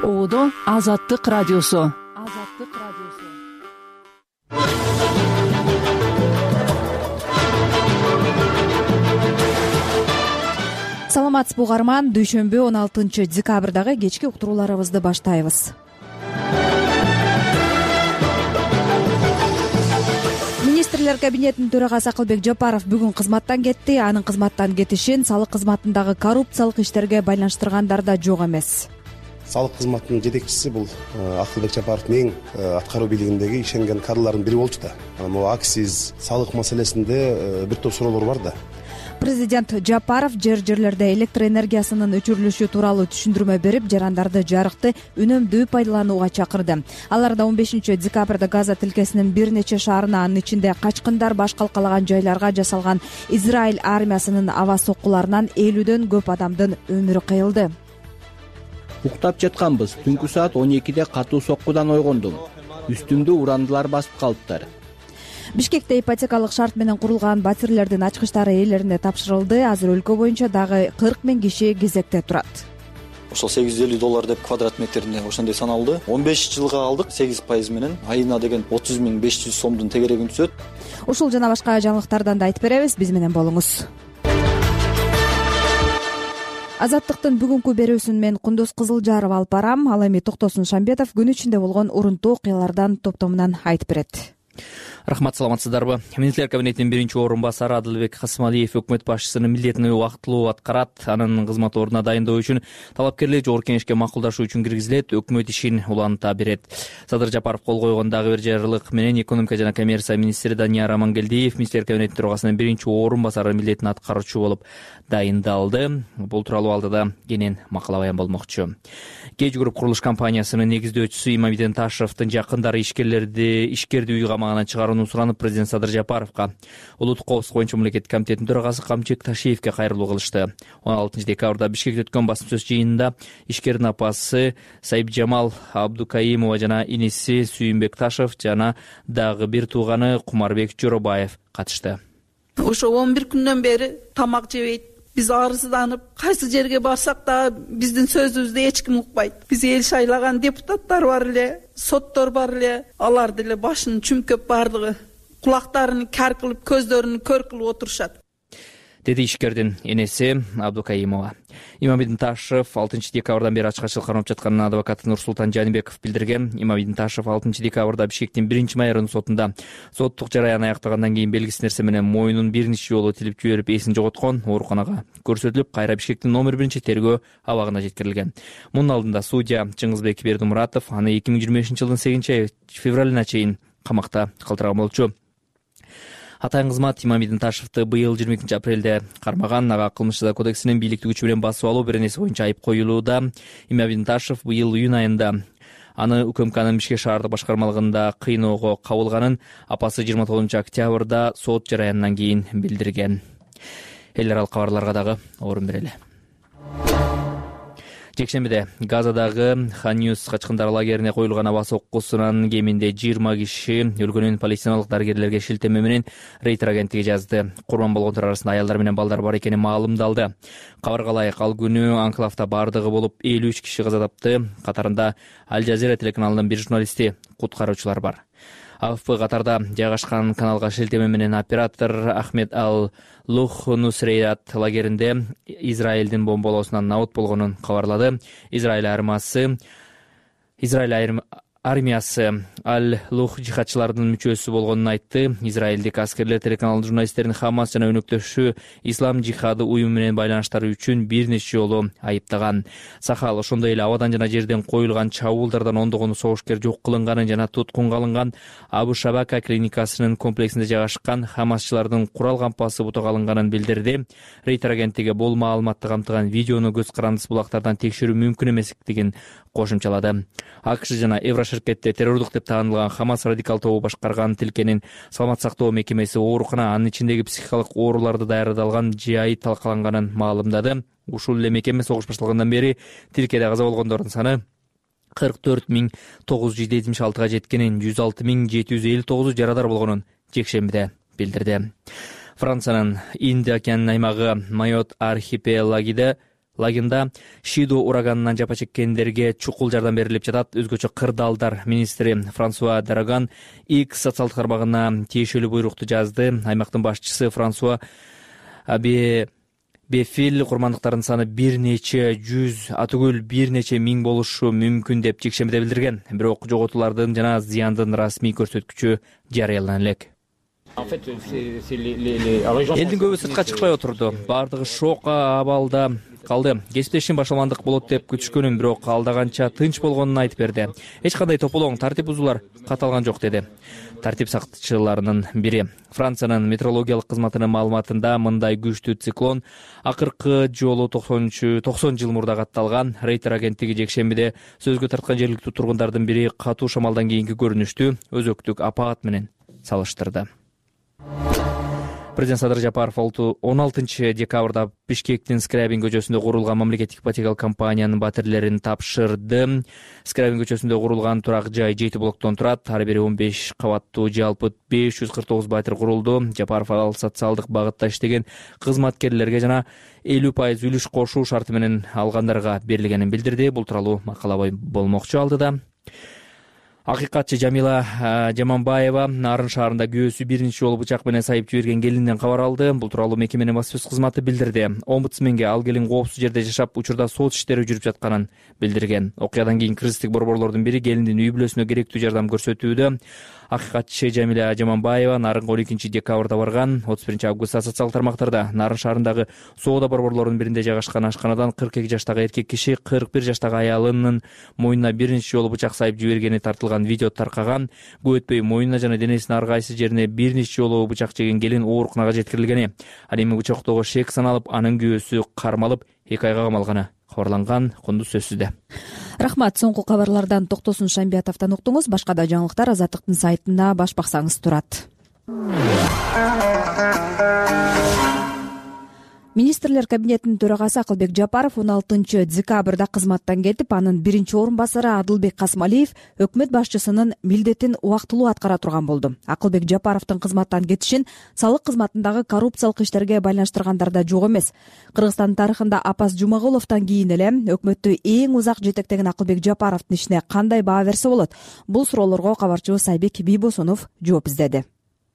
Оодо Азаттык радиосу. Саламатсызбы угарман, дүйшөмбү 16 декабрдагы кечки уктурууларыбызды баштайбыз. Министрлер кабинетинин төрагасы Акылбек Жапаров бүгүн кызматтан кетти. Анын кызматтан кетишин салык кызматындагы коррупциялык иштерге байланыштыргандар да жок эмес. Салык кызматынын жетекчиси бул Акылбек Жапаровдун эң аткаруу бийлигиндеги ишенген кадрлардын бири болчу да. Могу акциз, салык маселесинде бир топ суроолор бар да. Президент Жапаров жерлерде электр энергиясынын өчүрүлүшү тууралуу түшүндүрмө берип, жарандарды жарыкты үнөмдүү пайдаланууга чакырды. Аларда 15 декабрда Газа тилкесинин бир нече шаарына, анын ичинде качкындар баш калкалаган жайларга жасалган Израиль армиясынын аба соккуларынан 50дөн көп адамдын өмүрү кыйылды. Уктап жатканбыз. Түнкү саат 12де катуу соккудан ойгондум. Үстүмдү урандылар басып калыптыр. Бишкекте ипотекалык шарт менен курулган батирлердин ачкычтары ээлерине тапшырылды. Азыр өлкө боюнча дагы 40 000 киши кезекте турат. Ошол $850 деп квадрат метринде ошондой саналды. 15 жылга алдык 8% менен айына деген 30 500 сомдун тегерегин түзөт. Ушул жана башка жаңылыктардан да айтып беребиз. Биз менен болуңуз. Азаттыктын бүгүнкү берүүсүн мен Кундуз Кызылжаров алып барам. Ал эми Токтосун Шамбетов күн ичинде болгон урунтуу окуялардан топтомунан айтып берет. Рахмат, саламатсыздарбы? Министрлер кабинетинин биринчи орун басары Адылбек Касымалиев өкмөт башчысынын милдетин убактылуу аткарат. Анын кызмат ордуна дайындоо үчүн талапкерлер жогорку кеңешке макулдашуу үчүн киргизилет, өкмөт ишин уланта берет. Садыр Жапаров кол койгон дагы бир жарлык менен экономика жана коммерция министри Данияр Амангелдиев министрлер кабинетинин төрагасынын биринчи орун басары милдетин аткаруучу болуп дайындалды. Бул тууралуу алдыда кенен макала баян болмокчу. Кеч Групп курулуш компаниясынын негиздөөчүсү Имамиден Ташевдин жакындары ишкерди үй камагынан чыгарууну суранып, президент Садыр Жапаровго улуттук коопсуздук боюнча мамлекеттик комитеттин төрагасы Камчек Ташиевке кайрылуу кылышты. 16 декабрда Бишкекте өткөн басым сөз жыйынында ишкердин апасы Сайыпжамал Абдукаимова жана иниси Сүйүнбек Ташев жана дагы бир тууганы Кумарбек Жоробаев катышты. Ошо 11 күндөн бери тамак жебейт. Биз арызданып, кайсы жерге барсак да биздин сөзүбүздү эч ким укпайт. Биз эл шайлаган депутаттар бар эле, соттор бар эле, алар деле башын чүмкөп бардыгы кулактарын кар кылып, көздөрүн көр кылып отурушат. Деди ишкердин энеси Абдукаимова. Имамидин Ташев 6 декабрдан бери ачкачылык кармап жатканын адвокаты Нурсултан Жанибеков билдирген. Имамидин Ташев 6 декабрда Бишкектин 1-майорунун сотунда соттук жараян аяктагандан кийин белгисиз нерсе менен моюнун бир нече жолу тилип жиберип эсин жоготкон, ооруканага көрсөтүлүп, кайра Бишкектин номер 1-тергөө абагына жеткирилген. Мунун алдында судья Чыңгызбек Бердимуратов аны 2025 жылдын 8 февралына чейин камакта калтырган болчу. Атайын кызмат Имамидин Ташевди быйыл 22 апрелде кармаган. Ага кылмыш жаза кодексинин бийликтик күчү менен басып алуу беренеси боюнча айып коюлууда. Имамидин Ташев быйыл июнь айында аны УКМКнын Бишкек шаардык башкармалыгында кыйноого кабылганын апасы 29 октябрда сот жараянынан кийин билдирген. Эл аралык кабарларга дагы орун берели. Жекшембиде Газадагы Хан-Юнус качкындар лагерине коюлган аба соккусунан кеминде 20 киши өлгөнүн палестиналык дарыгерлерге шилтеме менен Рейтер агенттиги жазды. Курман болгондор арасында аялдар менен балдар бар экени маалымдалды. Кабарга ылайык, ал күнү анклавда бардыгы болуп 53 киши каза тапты. Катарында Аль Жазира телеканалынын бир журналисти, куткаруучулар бар. АФП катарда жайгашкан каналга шилтеме менен оператор Ахмед Ал-Лух Нусрейат лагеринде Израилдин бомбалоосунан набыт болгонун кабарлады. Израиль армиясы Ал-Лух жихадчылардын мүчөсү болгонун айтты. Израилдик аскерлер телеканалдын журналисттерин Хамас жана өнөктөшү Ислам жихады уюму менен байланыштары үчүн бир нече жолу айыптаган. Сахал ошондой эле абадан жана жерден коюлган чабуулдардан ондогон согушкер жок кылынганын жана туткунга алынган Абу Шабака клиникасынын комплексинде жайгашкан хамасчылардын курал кампасы бутага алынганын билдирди. Рейтер агенттиги бул маалыматты камтыган видеону көз карандысыз булактардан текшерүү мүмкүн эместигин кошумчалады. АКШ жана Евроширкетте террордук деп таанылган Хамас радикал тобу башкарган тилкенин саламат сактоо мекемеси оорукана, анын ичиндеги психикалык ооруларды даярдалган жай талкаланганын маалымдады. Ушул эле мекеме согуш башталгандан бери тилкеде каза болгондордун саны 44.976га жеткенин, 106.759 жарадар болгонун жекшембиде билдирди. Франциянын Инд океанын аймагы Майот архипелагиде лагында Шиду ураганынан жапа чеккендерге чукул жардам берилип жатат. Өзгөчө кырдаалдар министри Франсуа Дараган X социалдык тармагына тиешелүү буйрукту жазды. Аймактын башчысы Франсуа Бефил курмандыктардын саны бир нече жүз, атүгүл бир нече миң болушу мүмкүн деп жекшембиде билдирген. Бирок жоготуулардын жана зыяндын расмий көрсөткүчү жарыялана элек. Элдин көбү сыртка чыкпай отурду. Бардыгы шок абалда калды. Кесиптешим башталгандык болот деп күтүшкөнүм, бирок алдыганча тынч болгонун айтып берди. Эч кандай тополоң, тартип бузуулар каталган жок деди. Тартип сактчыларынын бири. Франциянын метеорологиялык кызматынын маалыматында мындай күчтүү циклон акыркы жолу 90 жыл мурда катталган. Рейтер агенттиги жекшембиде сөзгө тарткан жергиликтүү тургундардын бири катуу шамалдан кийинки көрүнүштү өзөктүк апат менен салыштырды. Президент Садыр Жапаров 16 декабрда Бишкектин Скрябин көчөсүндө курулган мамлекеттик ипотекалык компаниянын батирлерин тапшырды. Скрябин көчөсүндө курулган турак жай 7 блоктон турат. Ар бири 15 кабаттуу, жалпы 549 батир курулду. Жапаров ал социалдык багытта иштеген кызматкерлерге жана 50% үлүш кошуу шарты менен алгандарга берилгенин билдирди. Бул тууралуу макала болмокчу алдыда. Акыйкатчы Жамила Жаманбаева Нарын шаарында күйөөсү биринчи жолу бычак менен сайып жиберген келинден кабар алды. Бул тууралуу мекеменин баспасөз кызматы билдирди. Омбудсменге ал келин коопсуз жерде жашап, учурда сот иштери жүрүп жатканын билдирген. Окуядан кийин кризистик борборлордун бири келиндин үй бүлөсүнө керектүү жардам көрсөтүүдө. Акыйкатчы Жамила Жаманбаева Нарынга 12 декабрда барган. 31 августта социалдык тармактарда Нарын шаарындагы соода борборлорунун биринде жайгашкан ашканадан 42 жаштагы эркек киши 41 жаштагы аялынын мойнуна биринчи жолу бычак сайып жибергени тартылган видео таркаган. Көп өтпөй мойнуна жана денесинин ар кайсы жерине бир нече жолу бычак жеген келин ооруканага жеткирилгени. Ал эми бычактоого шек саналып, анын күйөөсү кармалып 2 айга камалганы кабарланган. Кондус сөзсүздө. Рахмат. Соңку кабарлардан Токтосун Шамбиятовдон уктуңуз. Башка да жаңылыктар Азаттыктын сайтында баш баксаңыз турат. Министрлер кабинетинин төрагасы Акылбек Жапаров 16 декабрда кызматтан кетип, анын биринчи орун басары Адылбек Касмалиев өкмөт башчысынын милдетин убактылуу аткара турган болду. Акылбек Жапаровдун кызматтан кетишин салык кызматындагы коррупциялык иштерге байланыштыргандар да жок эмес. Кыргызстандын тарыхында Апас Жумагуловдон кийин эле өкмөттү эң узак жетектеген Акылбек Жапаровдун ишине кандай баа берсе болот? Бул суроолорго кабарчыбыз Айбек Бийбосунов жооп издеди.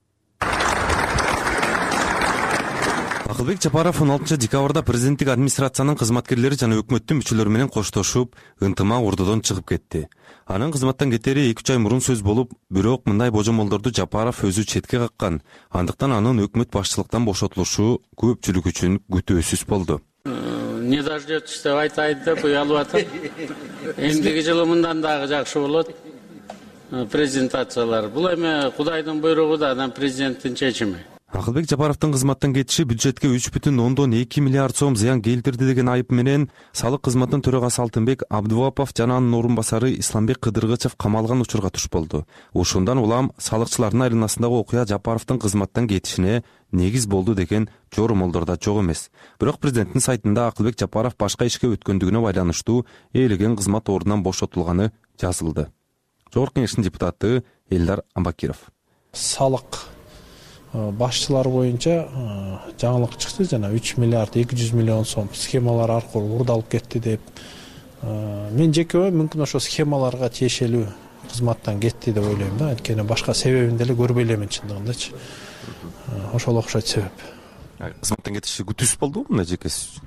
Акылбек Жапаров 16 декабрда президенттик администрациянын кызматкерлери жана өкмөттүн мүчөлөрү менен коштошуп, ынтымак урдудон чыгып кетти. Анын кызматтан кетери 2 ай мурун сөз болуп, бирок мындай божомолдорду Жапаров өзү четке каккан. Андыктан анын өкмөт башчылыктан бошотулушу көпчүлүк үчүн күтүүсүз болду. Не дождётесь деп айтайын деп уялып атам. Эмдиги жылы мындан дагы жакшы болот. Презентациялар. Бул эми Кудайдын буйругу да, анан президенттин чечими. Акылбек Жапаровдун кызматтан кетиши бюджетке 3,2 миллиард сом зыян келтирди деген айып менен салык кызматынын төрагасы Алтынбек Абдувапов жана анын орун басары Исламбек Кыдыргычев камалган учурга туш болду. Ошондон улам салыкчылардын айланасындагы окуя Жапаровдун кызматтан кетишине негиз болду деген жоромолдор да жок эмес. Бирок президенттин сайтында Акылбек Жапаров башка ишке өткөндүгүнө байланыштуу ээлеген кызмат ордунан бошотулганы жазылды. Жогорку Кеңештин депутаты Элдар Амбакиров. Салык башчылар боюнча жаңылык чыкты, жана 3 миллиард 200 миллион сом схемалар аркылуу урдалып кетти деп. Мен жеке ойым мүмкүн ошо схемаларга тиешелүү кызматтан кетти деп ойлойм да. Анткени башка себебин деле көрбөй элемин чындыгындачы. Ошол окшойт себеп. Кызматтан кетиши күтүүсүз болдубу мына жекеси?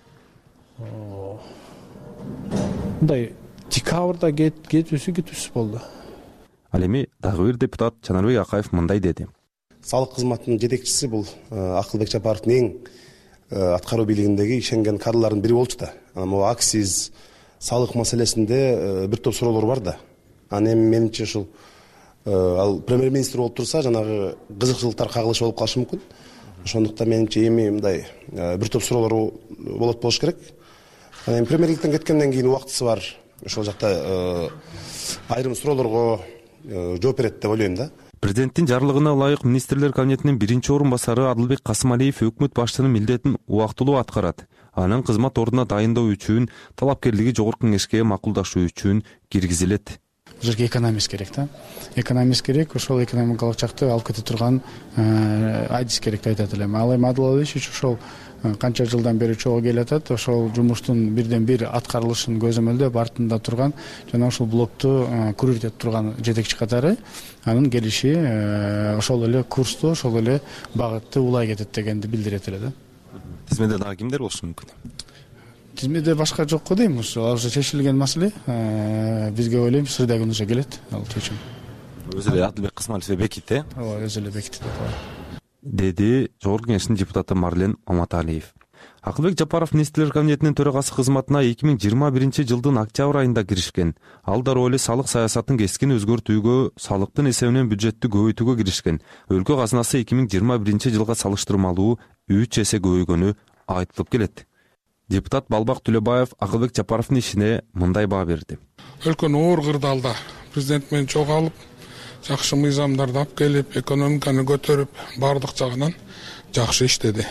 Мындай декабрда кетүүсү күтүүсүз болду. Ал эми дагы бир депутат Жанарбек Акаев мындай деди. Салык кызматынын жетекчиси бул Акылбек Жапаровдун эң аткаруу бийлигиндеги ишенген кадрлардын бири болчу да. Могу акциз салык маселесинде бир топ суроолор бар да. Эми менимче ушул ал премьер-министр болуп турса, жанагы кызыкчылыктар кагылышы болуп калышы мүмкүн. Ошондуктан менимче эми мындай бир топ суроолор болуш керек. Эми премьерликтен кеткенден кийин убактысы бар. Ошол жакта айрым суроолорго жооп берет деп ойлойм да. Президенттин жарлыгына ылайык министрлер кабинетинин биринчи орун басары Адылбек Касмалиев өкмөт башчысынын милдетин убактылуу аткарат. Анын кызмат ордуна дайындоо үчүн талапкерлиги жогорку кеңешке макулдашуу үчүн киргизилет. Бул жерге экономист керек да. Экономист керек, ошол экономикалык жакты алып кете турган адис керек деп айтат элем. Ал эми Адыл Алишевич ошол канча жылдан бери чогуу келатат. Ошол жумуштун бирден бир аткарылышын көзөмөлдөп артында турган жана ушул блокту курировать этип турган жетекчи катары анын келиши ошол эле курсту, ошол эле багытты улай кетет дегенди билдирет эле да. Тизмеде дагы кимдер болушу мүмкүн? Тизмеде башка жок го дейм. Ал уже чечилген маселе. Бизге ойлойм сырдай күнү уже келет ал чечим. Өзү эле Адылбек Кысмалиев бекитти. Ооба, өзү эле бекитти деди Жогорку Кеңештин депутаты Марлен Маматалиев. Акылбек Жапаров Министрлер кабинетинин төрагасы кызматына 2021 жылдын октябрь айында киришкен. Ал дароо эле салык саясатын кескин өзгөртүүгө, салыктын эсебинен бюджетти көбөйтүүгө киришкен. Өлкө казынасы 2021 жылга салыштырмалуу 3 эсе көбөйгөнү айтылып келет. Депутат Балбак Түлөбаев Акылбек Жапаровдун ишине мындай баа берди. Өлкөнү оор кырдаалда президент менен чогуу алып, жакшы мыйзамдарды алып келип, экономиканы көтөрүп, бардык жагынан жакшы иштеди.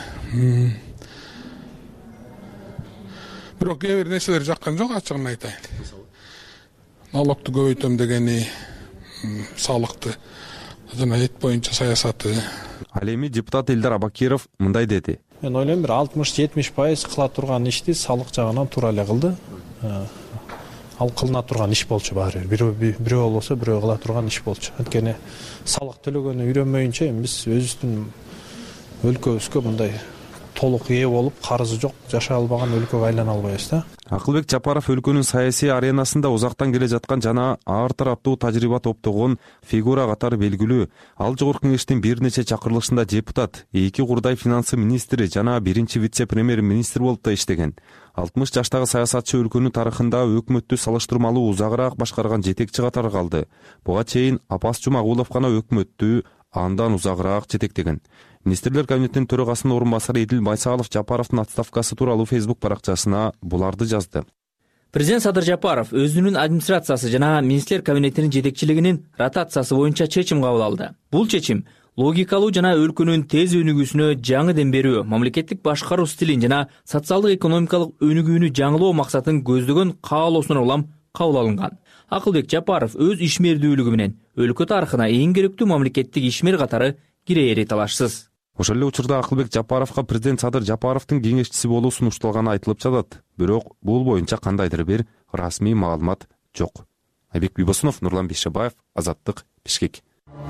Бирок кээ бир нерселер жаккан жок, ачыгын айтайын. Налогту көбөйтөм дегени, салыкты жана эт боюнча саясаты. Ал эми депутат Элдар Абакиров мындай деди. Мен ойлойм бир 60-70% кыла турган ишти салык жагынан туура эле кылды. Ал кылына турган иш болчу баары бир. Бирөө болсо бирөө кыла турган иш болчу. Анткени салык төлөгөнү үйрөнмөйүнчө биз өзүбүздүн өлкөбүзгө мындай толук ээ болуп, карызы жок, жашай албаган өлкөгө айлана албайбыз да. Акылбек Жапаров өлкөнүн саясий аренасында узактан келе жаткан жана ар тараптуу тажрыйба топтогон фигура катары белгилүү. Ал Жогорку Кеңештин бир нече чакырылышында депутат, 2 курдай финансы министри жана 1 вице-премьер-министр болуп да иштеген. 60 жаштагы саясатчы өлкөнүн тарыхында өкмөттү салыштырмалуу узагыраак башкарган жетекчи катары калды. Буга чейин Апас Жумагулов гана өкмөттү андан узагыраак жетектеген. Министрлер кабинетинин төрагасынын орун басары Эдил Байсалов Жапаровдун отставкасы тууралуу Facebook баракчасына буларды жазды. Президент Садыр Жапаров өзүнүн администрациясы жана министрлер кабинетинин жетекчилигинин ротациясы боюнча чечим кабыл алды. Бул чечим логикалуу жана өлкөнүн тез өнүгүүсүнө жаңы дем берүү, мамлекеттик башкаруу стилин жана социалдык экономикалык өнүгүүнү жаңылоо максатын көздөгөн каалоосуна улам кабыл алынган. Акылбек Жапаров өз ишмердүүлүгү менен өлкө тарыхына эң керектүү мамлекеттик ишмер катары кирээри талашсыз. Ошол эле учурда Акылбек Жапаровго президент Садыр Жапаровдун кеңешчиси болуу сунушталганы айтылып жатат. Бирок бул боюнча кандайдыр бир расмий маалымат жок. Айбек Бибосунов, Нурлан Бишебаев, Азаттык, Бишкек.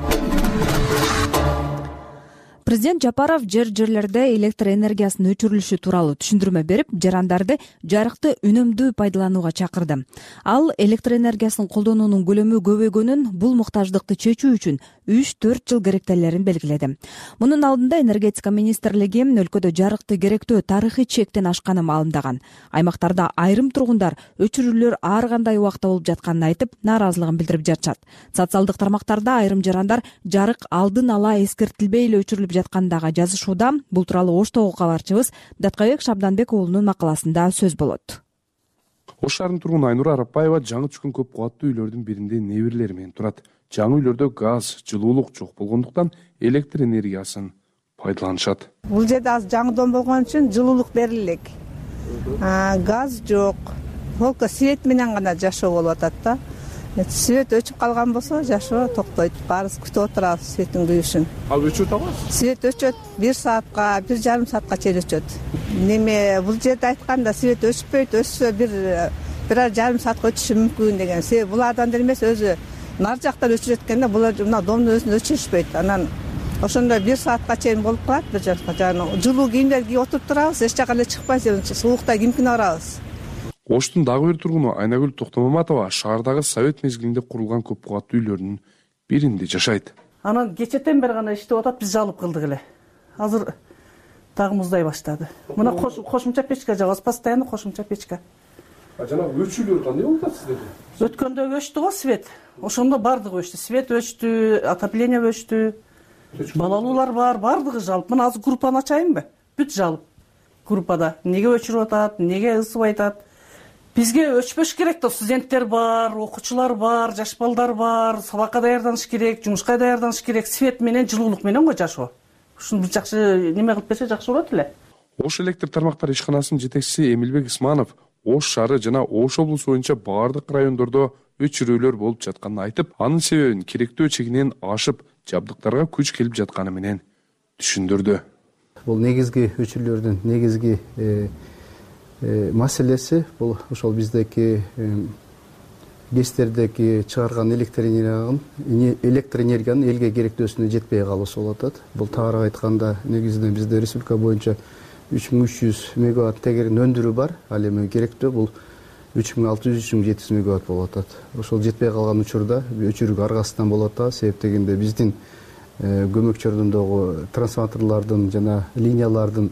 Президент Жапаров жерлерде электр энергиясынын өчүрүлүшү тууралуу түшүндүрмө берип, жарандарды жарыкты үнөмдүү пайдаланууга чакырды. Ал электр энергиясын колдонуунун көлөмү көбөйгөнүн, бул муктаждыкты чечүү үчүн 3-4 жыл керектелерин белгиледи. Мунун алдында энергетика министрлиги өлкөдө жарыкты керектөө тарыхый чектен ашканын маалымдаган. Аймактарда айрым тургундар өчүрүүлөр ар кандай убакта болуп жатканын айтып, нааразылыгын билдирип жатышат. Социалдык тармактарда айрым жарандар жарык алдын ала эскертилбей эле өчүрүлүп жаткандагы жазышууда. Бул тууралуу Оштогу кабарчыбыз Даткабек Шабданбек уулунун макаласында сөз болот. Ош шаарынын тургуну Айнура Арапбаева жаңы түшкөн көп кубаттуу үйлөрдүн биринде неберелери менен турат. Жаңы үйлөрдө газ, жылуулук жок болгондуктан электр энергиясын пайдаланышат. Бул жерде аз жаңыдан болгон үчүн жылуулук берилек. Газ жок. Только свет менен гана жашоо болуп атат да. Свет өчүп калган болсо жашоо токтойт. Баарыбыз күтүп отурабыз светтин күйүшүн. Ал өчөт абы? Свет өчөт 1 саатка, 1,5 саатка чейин өчөт. Неме бул жерде айтканда свет өчпөйт, өчсө 1,5 саатка өчүшү мүмкүн деген. Себеби булардан эмес өзү нар жактан өчүрөт экен да, булар мына домдун өзүндө өчүрүшпөйт. Анан ошондо 1 саатка чейин болуп калат, 1 саатка. Жана жылуу кийимдер кийип отуруп турабыз, эч жака эле чыкпайбыз, сууукта кимкине барабыз. Оштун дагы бир тургуну Айнагүл Токтомаматова шаардагы совет мезгилинде курулган көп кубаттуу үйлөрдүн биринде жашайт. Анан кечетен бери гана иштеп атат, биз жалып кылдык эле. Азыр дагы муздай баштады. Мына кошумча печка жабабыз, постоянно кошумча печка. Жанагы өчүүлөр кандай болуп атат сиздерде? Өткөндө өчтү го свет. Ошондо бардыгы өчтү. Свет өчтү, отопление өчтү. Балалуулар бар, бардыгы жалып. Мына азыр группаны ачайынбы? Бүт жалып. Группада эмнеге өчүрүп атат, эмнеге ысыбай атат? Бизге өчпөш керек да, студенттер бар, окуучулар бар, жаш балдар бар, сабакка даярданыш керек, жумушка даярданыш керек, свет менен, жылуулук менен го жашоо. Ушуну бир жакшы неме кылып берсе жакшы болот эле. Ош электр тармактары ишканасынын жетекчиси Эмилбек Исманов Ош шаары жана Ош облусу боюнча баардык райондордо өчүрүүлөр болуп жатканын айтып, анын себебин керектөө чегинен ашып, жабдыктарга күч келип жатканы менен түшүндүрдү. Бул негизги өчүрлөрдүн негизги маселеси бул ошол биздеки ГЭСтердеги чыгарган электр энергиянын элге керектөөсүнө жетпей калуусу болуп атат. Бул тагыраак айтканда негизинен бизде республика боюнча 3300 мегаватт тегерин өндүрүү бар. Ал эми керектөө бул 3600-3700 мегаватт болуп атат. Ошол жетпей калган учурда өчүрүүгө аргасыздан болуп атат. Себеп дегенде биздин көмөк чордундагы трансформаторлордун жана линиялардын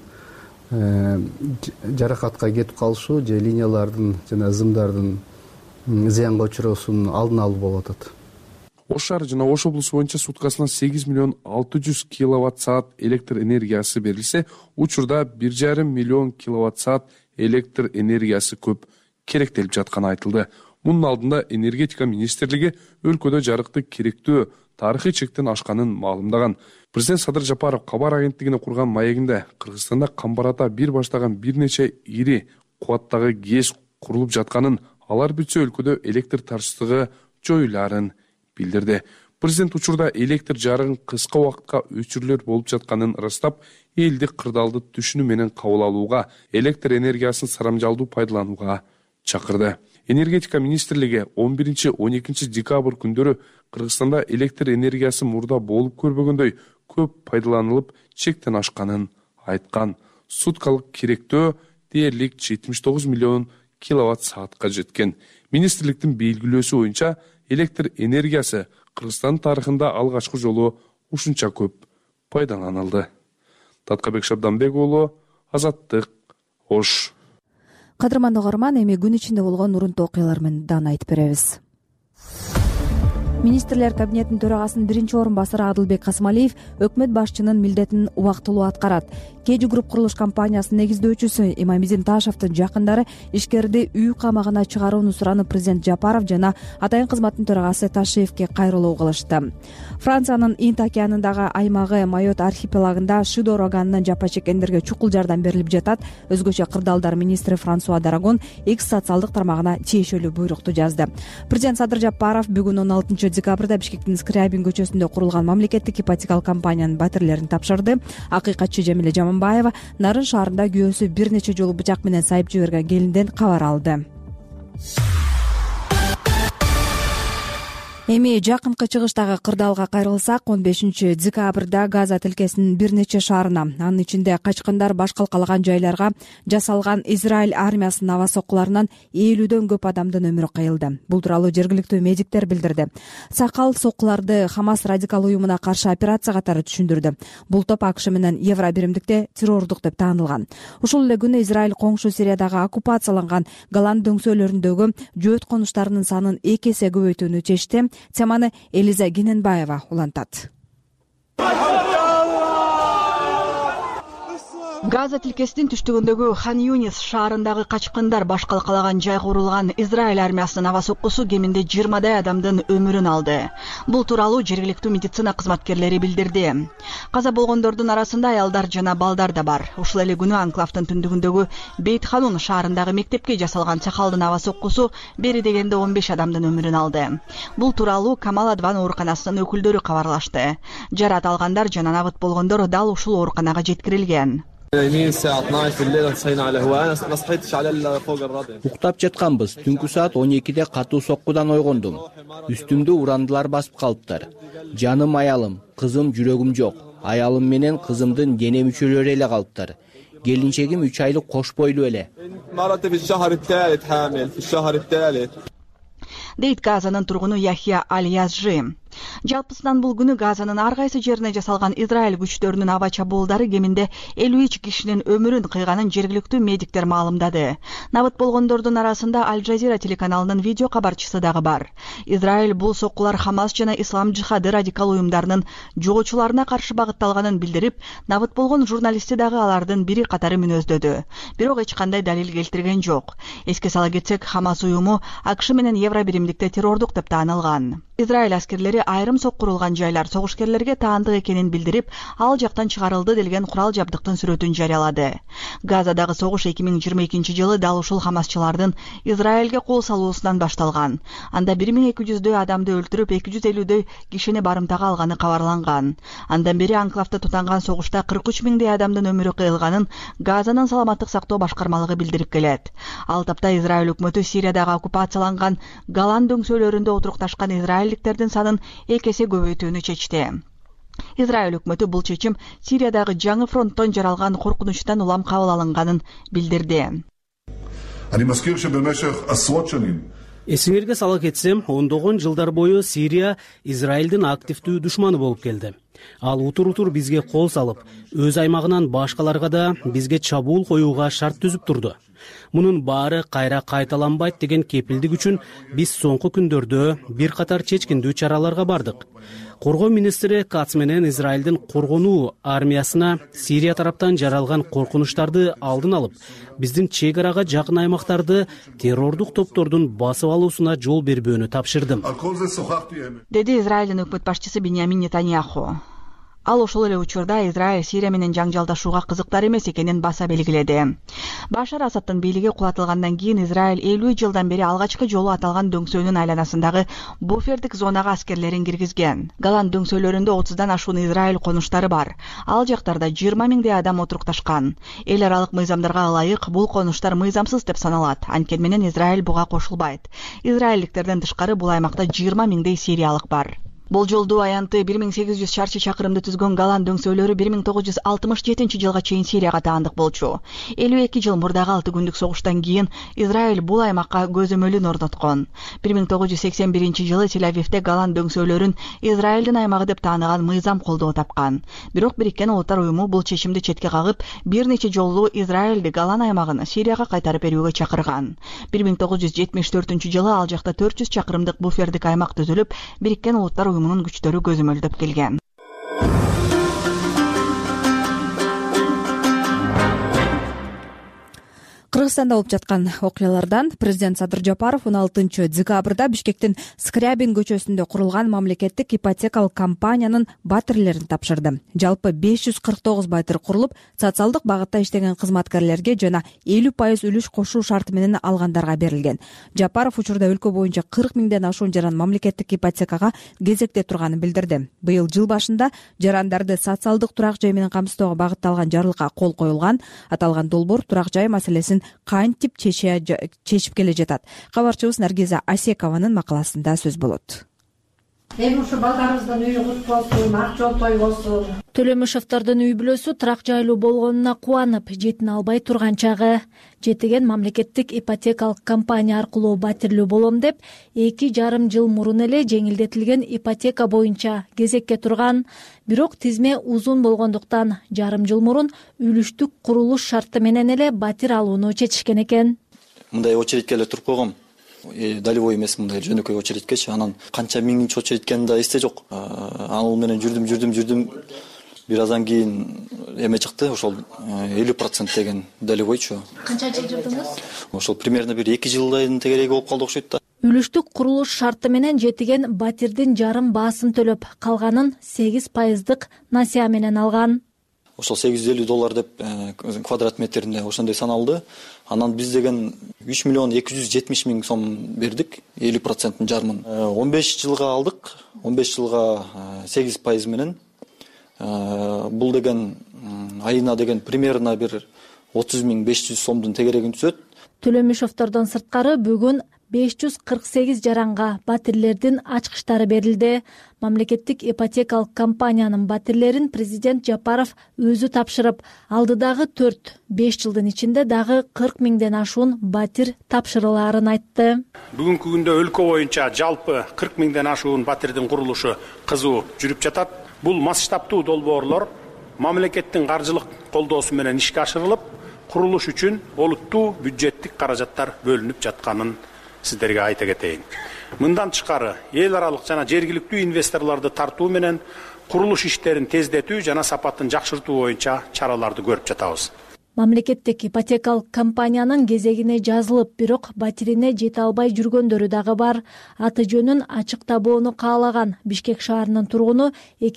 жаракатка кетип калышы же линиялардын жана зымдардын зыянга учуроосунун алдын алуу болуп атат. Ош шаары жана Ош облусу боюнча суткасына 8 миллион 600 киловатт саат электр энергиясы берилсе, учурда 1,5 миллион киловатт саат электр энергиясы көп керектелип жатканы айтылды. Мунун алдында энергетика министрлиги өлкөдө жарыкты керектөө тарыхый чектен ашканын маалымдаган. Президент Садыр Жапаров кабар агенттигине курган маегинде Кыргызстанда камбарата бир баштаган бир нече ири кубаттагы ГЭС курулуп жатканын, алар бүтсө өлкөдө электр тапшырыгы жоюларын билдирди. Президент учурда электр жарыгын кыска убакытка өчүрүлөр болуп жатканын ырастап, элди кырдаалды түшүнүү менен кабыл алууга, электр энергиясын сарамжалдуу пайдаланууга чакырды. Энергетика министрлиги 11-12 декабрь күндөрү Кыргызстанда электр энергиясы мурда болуп көрбөгөндөй көп пайдаланылып, чектен ашканын айткан. Суткалык керектөө дээрлик 79 миллион киловатт саатка жеткен. Министрликтин белгилөөсү боюнча электр энергиясы Кыргызстан тарыхында алгачкы жолу ушунча көп пайдаланылды. Таткабек Шабданбек уулу, Азаттык, Ош. Кадырман угарман, эми күн ичинде болгон урунтуу окуялар менен дан айтып беребиз. Министрлер кабинетинин төрагасынын биринчи орун басары Адылбек Касымалиев өкмөт башчынын милдетин убактылуу аткарат. Кежи групп курулуш компаниясынын негиздөөчүсү Имамидин Ташевдин жакындары ишкерди үй камагына чыгарууну суранып, президент Жапаров жана атайын кызматтын төрагасы Ташиевке кайрылуу кылышты. Франциянын Инд океанындагы аймагы Майот архипелагында Шидо ураганынан жапа чеккендерге чукул жардам берилип жатат. Өзгөчө кырдаалдар министри Франсуа Дарагон X социалдык тармагына тиешелүү буйрукту жазды. Президент Садыр Жапаров бүгүн 16 декабрда Бишкектин Скрябин көчөсүндө курулган мамлекеттик ипотекалык компаниянын батирлерин тапшырды. Акыйкатчы Жамиле Жаманбаева Нарын шаарында күйөөсү бир нече жолу бычак менен сайып жиберген келинден кабар алды. Эми жакынкы чыгыштагы кырдаалга кайрылсак, 15 декабрда Газа тилкесинин бир нече шаарына, анын ичинде качкындар баш калкалаган жайларга жасалган Израиль армиясынын аба соккуларынан 50дөн көп адамдын өмүрү кыйылды. Бул тууралуу жергиликтүү медиктер билдирди. Сакал соккуларды Хамас радикал уюмуна каршы операция катары түшүндүрдү. Бул топ АКШ менен Евро биримдикте террордук деп таанылган. Ушул эле күнү Израиль коңшу Сириядагы оккупацияланган Голланд дөңсөлөрүндөгү жөөт конуштарынын санын 2 эсе көбөйтүүнү чечти. Теманы Элиза Гененбаева улантат. Газа тилкесинин түштүгүндөгү Хан Юнис шаарындагы качкындар баш калкалаган жайга урулган Израиль армиясынын аба соккусу кеминде 20дай адамдын өмүрүн алды. Бул тууралуу жергиликтүү медицина кызматкерлери билдирди. Каза болгондордун арасында аялдар жана балдар да бар. Ушул эле күнү анклавдын түндүгүндөгү Бейт Ханун шаарындагы мектепке жасалган сакалдын аба соккусу бери дегенде 15 адамдын өмүрүн алды. Бул тууралуу Камал Адван ооруканасынын өкүлдөрү кабарлашты. Жарат алгандар жана набыт болгондор дал ушул ооруканага жеткирилген. Уктап жатканбыз. Түнкү саат 12-де катуу соккудан ойгондум. Үстүмдү урандылар басып калыптыр. Жаным, аялым, кызым, жүрөгүм жок. Аялым менен кызымдын дене мүчөлөрү эле калыптыр. Келинчегим 3 айлык кош бойлуу эле. Дейт Газанын тургуну Яхья Аль-Язжи. Жалпысынан бул күнү Газанын ар кайсы жерине жасалган Израиль күчтөрүнүн аба чабуулдары кеминде 53 кишинин өмүрүн кыйганын жергиликтүү медиктер маалымдады. Набыт болгондордун арасында Аль-Жазира телеканалынын видео кабарчысы дагы бар. Израиль бул соккулар Хамас жана Ислам жихады радикал уюмдарынын жоочуларына каршы багытталганын билдирип, набыт болгон журналистти дагы алардын бири катары мүнөздөдү. Бирок эч кандай далил келтирген жок. Эске сала кетсек, Хамас уюму АКШ менен Евро биримдикте террордук деп таанылган. Израиль аскерлери айрым айрым соккурулган жайлар согушкерлерге таандык экенин билдирип, ал жактан чыгарылды делген курал жабдыктын сүрөтүн жарыялады. Газадагы согуш 2022-жылы дал ушул хамасчылардын Израилге кол салуусунан башталган. Анда 1200дөй адамды өлтүрүп, 250дөй кишини барымтага алганы кабарланган. Андан бери анклавда тутанган согушта 43 миңдей адамдын өмүрү кыйылганын Газанын саламаттык сактоо башкармалыгы билдирип келет. Ал тапта Израиль өкмөтү Сириядагы оккупацияланган Голан дөңсөөлөрүндө отурукташкан израилдиктердин санын 2 эсе көбөйтүүнү чечти. Израиль өкмөтү бул чечим Сириядагы жаңы фронттон жаралган коркунучтан улам кабыл алынганын билдирди. Эсиңерге сала кетсем, 10 жылдар бою Сирия Израилдин активдүү душманы болуп келди. Ал утур бизге кол салып, өз аймагынан башкаларга да бизге чабуул коюуга шарт түзүп турду. Мунун баары кайра кайталанбайт деген кепилдик үчүн биз соңку күндөрдө бир катар чечкиндүү чараларга бардык. Коргоо министри Кац менен Израилдин коргонуу армиясына Сирия тараптан жаралган коркунучтарды алдын алып, биздин чек-арага жакын аймактарды террордук топтордун басып алуусуна жол бербөөнү тапшырдым, деди Израилдин өкмөт башчысы Биньямин Нетаньяху. Ал ошол эле учурда Израиль Сирия менен жаңжалдашууга кызыктар эмес экенин баса белгиледи. Башар Асадтын бийлиги кулатылгандан кийин Израиль 50 жылдан бери алгачкы жолу аталган дөңсөөнүн айланасындагы буфердик зонага аскерлерин киргизген. Голан дөңсөөлөрүндө 30дан ашуун Израиль конуштары бар. Ал жактарда 20 миңдей адам отурукташкан. Эл аралык мыйзамдарга ылайык бул конуштар мыйзамсыз деп саналат. Анткени менен Израиль буга кошулбайт. Израилдиктерден тышкары бул аймакта 20 миңдей сириялык бар. Болжолдуу аянты 1800 чарчы чакырымды түзгөн Голан дөңсөөлөрү 1967-жылга чейин Сирияга таандык болчу. 52 жыл мурдагы 6 күндүк согуштан кийин Израиль бул аймакка көзөмөлүн орноткон. 1981-жылы Тель-Авивде Голан дөңсөөлөрүн Израилдин аймагы деп тааныган мыйзам колдоо тапкан. Бирок Бириккен Улуттар уюму бул чечимди четке кагып, бир нече жолу Израилди Голан аймагын Сирияга кайтарып берүүгө чакырган. 1974-жылы ал жакта 400 чакырымдык буфердик аймак түзүлүп, Бириккен Улуттар уюмунун күчтөрү көзөмөлдөп келген. Кыргызстанда болуп жаткан окуялардан президент Садыр Жапаров 16-декабрда Бишкектин Скрябин көчөсүндө курулган мамлекеттик ипотекалык компаниянын батирлерин тапшырды. Жалпы 549 батир курулуп, социалдык багытта иштеген кызматкерлерге жана 50% үлүш кошуу шарты менен алгандарга берилген. Жапаров учурда өлкө боюнча 40 миңден ашуун жаран мамлекеттик ипотекага кезекте турганын билдирди. Быйыл жыл башында жарандарды социалдык турак жай менен камсыздоого багытталган жарлыкка кол коюлган. Аталган долбоор турак жай маселесин кантип чечип келе жатат. Кабарчыбыз Наргиза Асекованын макаласында сөз болот. Эми ушу балдарыбыздын үйү кут болсун, ак жол той болсун. Төлөмүшовдордун үй бүлөсү турак жайлуу болгонуна кубанып, жетин албай турган чагы. Жетиген мамлекеттик ипотекалык компания аркылуу батирлүү болом деп 2,5 жыл мурун эле жеңилдетилген ипотека боюнча кезекке турган. Бирок тизме узун болгондуктан жарым жыл мурун үлүштүк курулуш шарты менен эле батир алууну чечишкен экен. Мындай очередке эле туруп койгом. Далевой эмес, мындай жөнөкөй очередкечи. Анан канча миңинчи очередь экенин да эсте жок. Ал менен жүрдүм. Бир аздан кийин эме чыкты, ошол 50% деген далевойчу. Канча жыл жүрдүңүз? Ошол примерно бир 2 жылдын тегереги болуп калды окшойт да. Үлүштүк курулуш шарты менен жетиген батирдин жарым баасын төлөп, калганын 8% насыя менен алган. Ошол $850 деп квадрат метрине ошондой саналды. Анан биз деген 3,270,000 сом бердик, 50%-ын жарымын. 15 жылга алдык, 15 жылга 8% менен. Бул деген айына деген примерно бир 30,500 сомдун тегерегин түзөт. Төлөмүшовдордон сырткары бүгүн 548 жаранга батирлердин ачкычтары берилди. Мамлекеттик ипотекалык компаниянын батирлерин президент Жапаров өзү тапшырып, алдыдагы 4-5 жылдын ичинде дагы 40 миңден ашуун батир тапшырылаарын айтты. Бүгүнкү күндө өлкө боюнча жалпы 40 миңден ашуун батирдин курулушу кызуу жүрүп жатат. Бул масштабтуу долбоорлор мамлекеттин каржылык колдоосу менен ишке ашырылып, курулуш үчүн олуттуу бюджеттик каражаттар бөлүнүп жатканын сиздерге айта кетейин. Мындан тышкары эл аралык жана жергиликтүү инвесторлорду тартуу менен курулуш иштерин тездетүү жана сапатын жакшыртуу боюнча чараларды көрүп жатабыз. Мамлекеттик ипотекалык компаниянын кезегине жазылып, бирок батирине жете албай жүргөндөрү дагы бар. Аты жөнүн ачыктабоону каалаган Бишкек шаарынын тургуну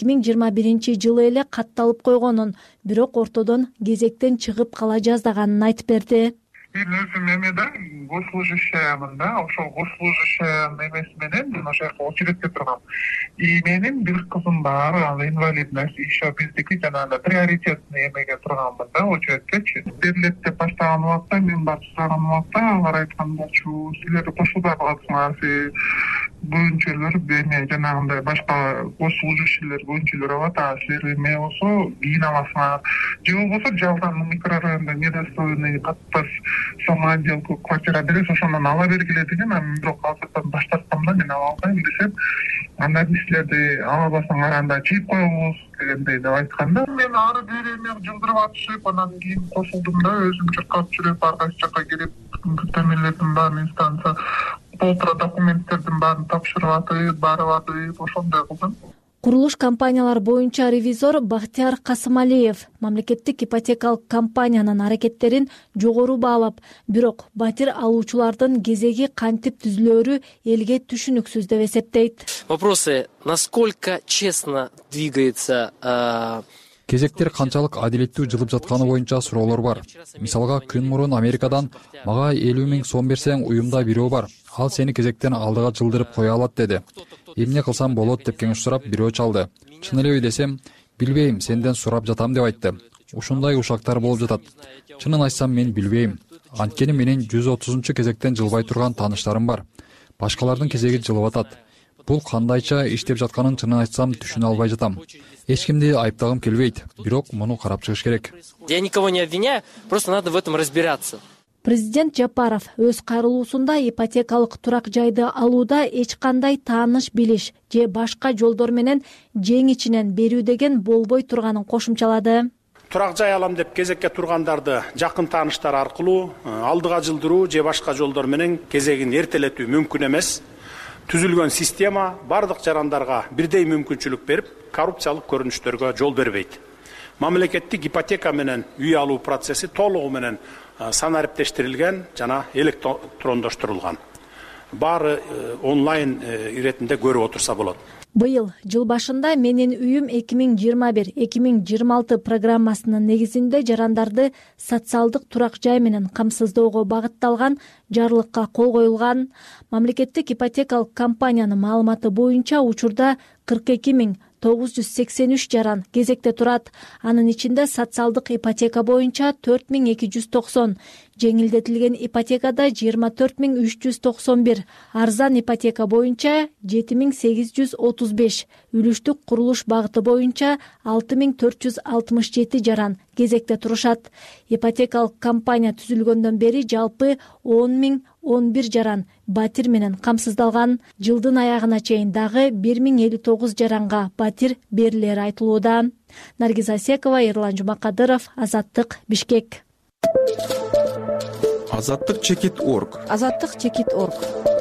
2021 эле катталып койгонун, бирок ортодон кезектен чыгып кала жаздаганын айтып берди. Мен өзүм эмеде госслужащиямын да, ошол госслужащия эмеси менен мен ошол жака очередке тургам. И менин бир кызым бар, ал инвалидность, еще биздики жанагы приоритетный эмеге турганмын да, очередкечи. Берилет деп баштаган убакта, мен барып сураган убакта алар айткандачу, силер кошулдап калсыңар, бөлүнчөлөр эме жанагындай башка госслужащийлер бөлүнчөлөр алат, силер эме болсо кийин аласыңар. Же болбосо жалдан микрорайондо недостроенный каттас самоотделку квартира беребиз, ошондон ала бергиле деген. Мен бирок азырдан баш тарткам да, мен ала албайм десем, анда биз силерди ала албасаңар анда чийип коебуз дегендей деп айтканда, мен ары бери эме жылдырып атышып, анан кийин кошулдум да, өзүм чыркап жүрүп ар кайсы жака келип, көтөмөлөрдүн баарын инстанция толтура документтердин баарын тапшырып атып, барып атып, ошондой кылдым. Курулуш компаниялар боюнча ревизор Бактияр Касымалиев мамлекеттик ипотекалык компаниянын аракеттерин жогору баалап, бирок батир алуучулардын кезеги кантип түзүлөөрү элге түшүнүксүз деп эсептейт. Вопросы: насколько честно двигается кезектер канчалык адилеттүү жылып жатканы боюнча суроолор бар. Мисалга, күн мурун Америкадан мага 50 000 сом берсең, уюмда бирөө бар, ал сени кезектен алдыга жылдырып кое алат деди. Эмне кылсам болот деп кеңеш сурап, бирөө чалды. Чын элеби десем, билбейм, сенден сурап жатам деп айтты. Ушундай ушактар болуп жатат. Чынын айтсам, мен билбейм. Анткени менин 130 кезектен жылбай турган тааныштарым бар. Башкалардын кезеги жылып атат. Бул кандайча иштеп жатканын чынын айтсам түшүнө албай жатам. Эч кимди айыптагым келбейт, бирок муну карап чыгыш керек. Я никого не обвиняю, просто надо в этом разбираться. Президент Жапаров өз кайрылуусунда ипотекалык турак жайды алууда эч кандай тааныш билиш же башка жолдор менен жеңичинен берүү деген болбой турганын кошумчалады. Турак жай алам деп кезекке тургандарды жакын тааныштар аркылуу алдыга жылдыруу же башка жолдор менен кезегин эртелетүү мүмкүн эмес. Түзүлгөн система бардык жарандарга бирдей мүмкүнчүлүк берип, коррупциялык көрүнүштөргө жол бербейт. Мамлекеттик ипотека менен үй алуу процесси толугу менен санариптештирилген жана электрондоштурулган. Баары онлайн иретинде көрүп отурса болот. Быйыл жыл башында менин үйүм 2021-2026 программасынын негизинде жарандарды социалдык турак жай менен камсыздоого багытталган жарлыкка кол коюлган. Мамлекеттик ипотекалык компаниянын маалыматы боюнча учурда 42 983 жаран кезекте турат. Анын ичинде социалдык ипотека боюнча 4290, жеңилдетилген ипотекада 24391, арзан ипотека боюнча 7835, үлүштүк курулуш багыты боюнча 6467 жаран кезекте турушат. Ипотекалык компания түзүлгөндөн бери жалпы 10.011 жаран батир менен камсыздалган. Жылдын аягына чейин дагы 1059 жаранга батир берилери айтылууда. Наргиз Асекова, Эрлан Жумакадыров, Азаттык, Бишкек. Азаттык чекит.орг. Азаттык чекит.орг.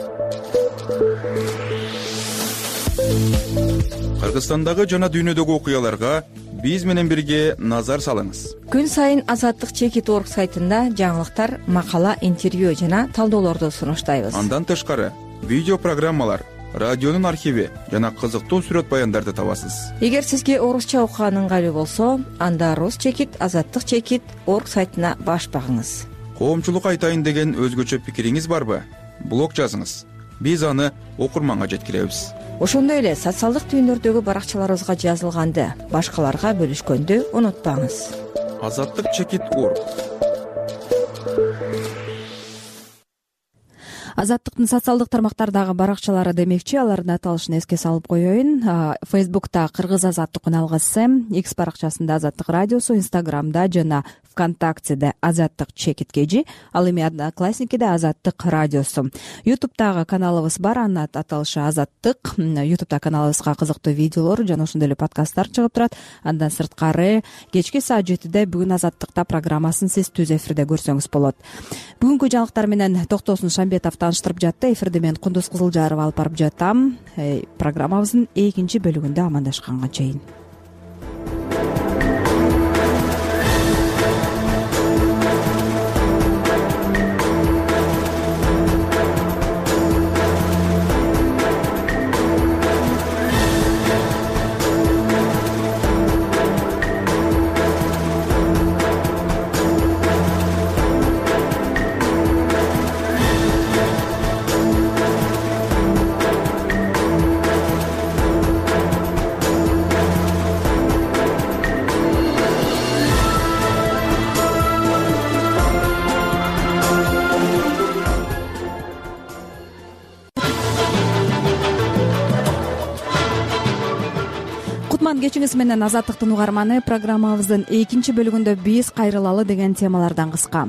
Кыргызстандагы жана дүйнөдөгү окуяларга биз менен бирге назар салыңыз. Күн сайын Азаттык чекит.орг сайтында жаңылыктар, макала, интервью жана талдоолорду сунуштайбыз. Андан тышкары видео программалар, радионун архиви жана кызыктуу сүрөт баяндарды табасыз. Эгер сизге орусча окуган ыңгайлуу болсо, анда Рус чекит, Азаттык чекит.орг сайтына баш багыңыз. Коомчулук айтайын деген өзгөчө пикириңиз барбы? Блог жазыңыз. Биз аны окурманга жеткиребиз. Ошондой эле социалдык түйүндөрдөгү баракчаларыбызга жазылганды башкаларга бөлүшкөндү унутпаңыз. Азаттык чекит.орг. Азаттыктын социалдык тармактардагы баракчалары демекчи, алардын аталышын эске салып коеюн. Фейсбукта Кыргыз Азаттык үналгысы, X баракчасында Азаттык радиосу, Инстаграмда жана ВКонтактеде Азаттык чекит кежи, ал эми Одноклассникиде Азаттык радиосу. Ютубтагы каналыбыз бар, анын аталышы Азаттык. Ютубта каналыбызга кызыктуу видеолор жана ошондой эле подкасттар чыгып турат. Андан сырткары кечки саат 7-де бүгүн Азаттыкта программасын сиз түз эфирде көрсөңүз болот. Бүгүнкү жаңылыктар менен Токтосун Шамбетов таныштырып жатты. Эфирди мен Кундуз Кызылжарова алып барып жатам. Программабыздын экинчи бөлүгүндө амандашканга чейин. салам, кечиңиз менен Азаттыктын угарманы. Программабыздын экинчи бөлүгүндө биз кайрылалы деген темалардан кыска.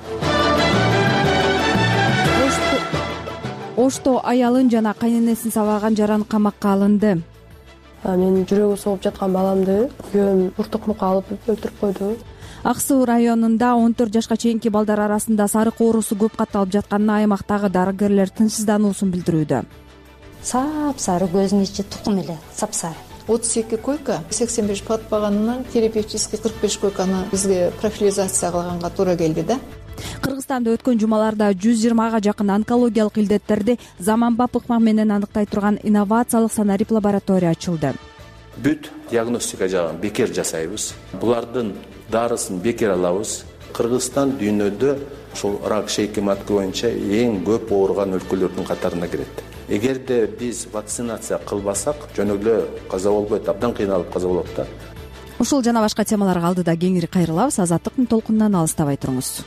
Ошто аялын жана кайненесин сабаган жаран камакка алынды. Менин жүрөгү согуп жаткан баламды күйөөм уртук мука алып өлтүрүп койду. Ак Суу районунда 14 жашка чейинки балдар арасында сарык оорусу көп катталып жатканына аймактагы дарыгерлер тынчсыздануусун билдирүүдө. Сап-сары көзүнүн ичи тукум эле, сап-сары. 32 койка, 85 батпаганынан терапевтический 45 койканы бизге профилизация кылганга туура келди да. Кыргызстанда өткөн жумаларда 120га жакын онкологиялык илдеттерди заманбап ыкма менен аныктай турган инновациялык санарип лаборатория ачылды. Бүт диагностика жагын бекер жасайбыз. Булардын дарысын бекер алабыз. Кыргызстан дүйнөдө ушул рак шейки матка боюнча эң көп ооруган өлкөлөрдүн катарына кирет. Эгерде биз вакцинация кылбасак, жөн эле каза болбойт, абдан кыйналып каза болот да. Ушул жана башка темаларга алдыда кеңири кайрылабыз. Азаттыктын толкунунан алыстабай туруңуз.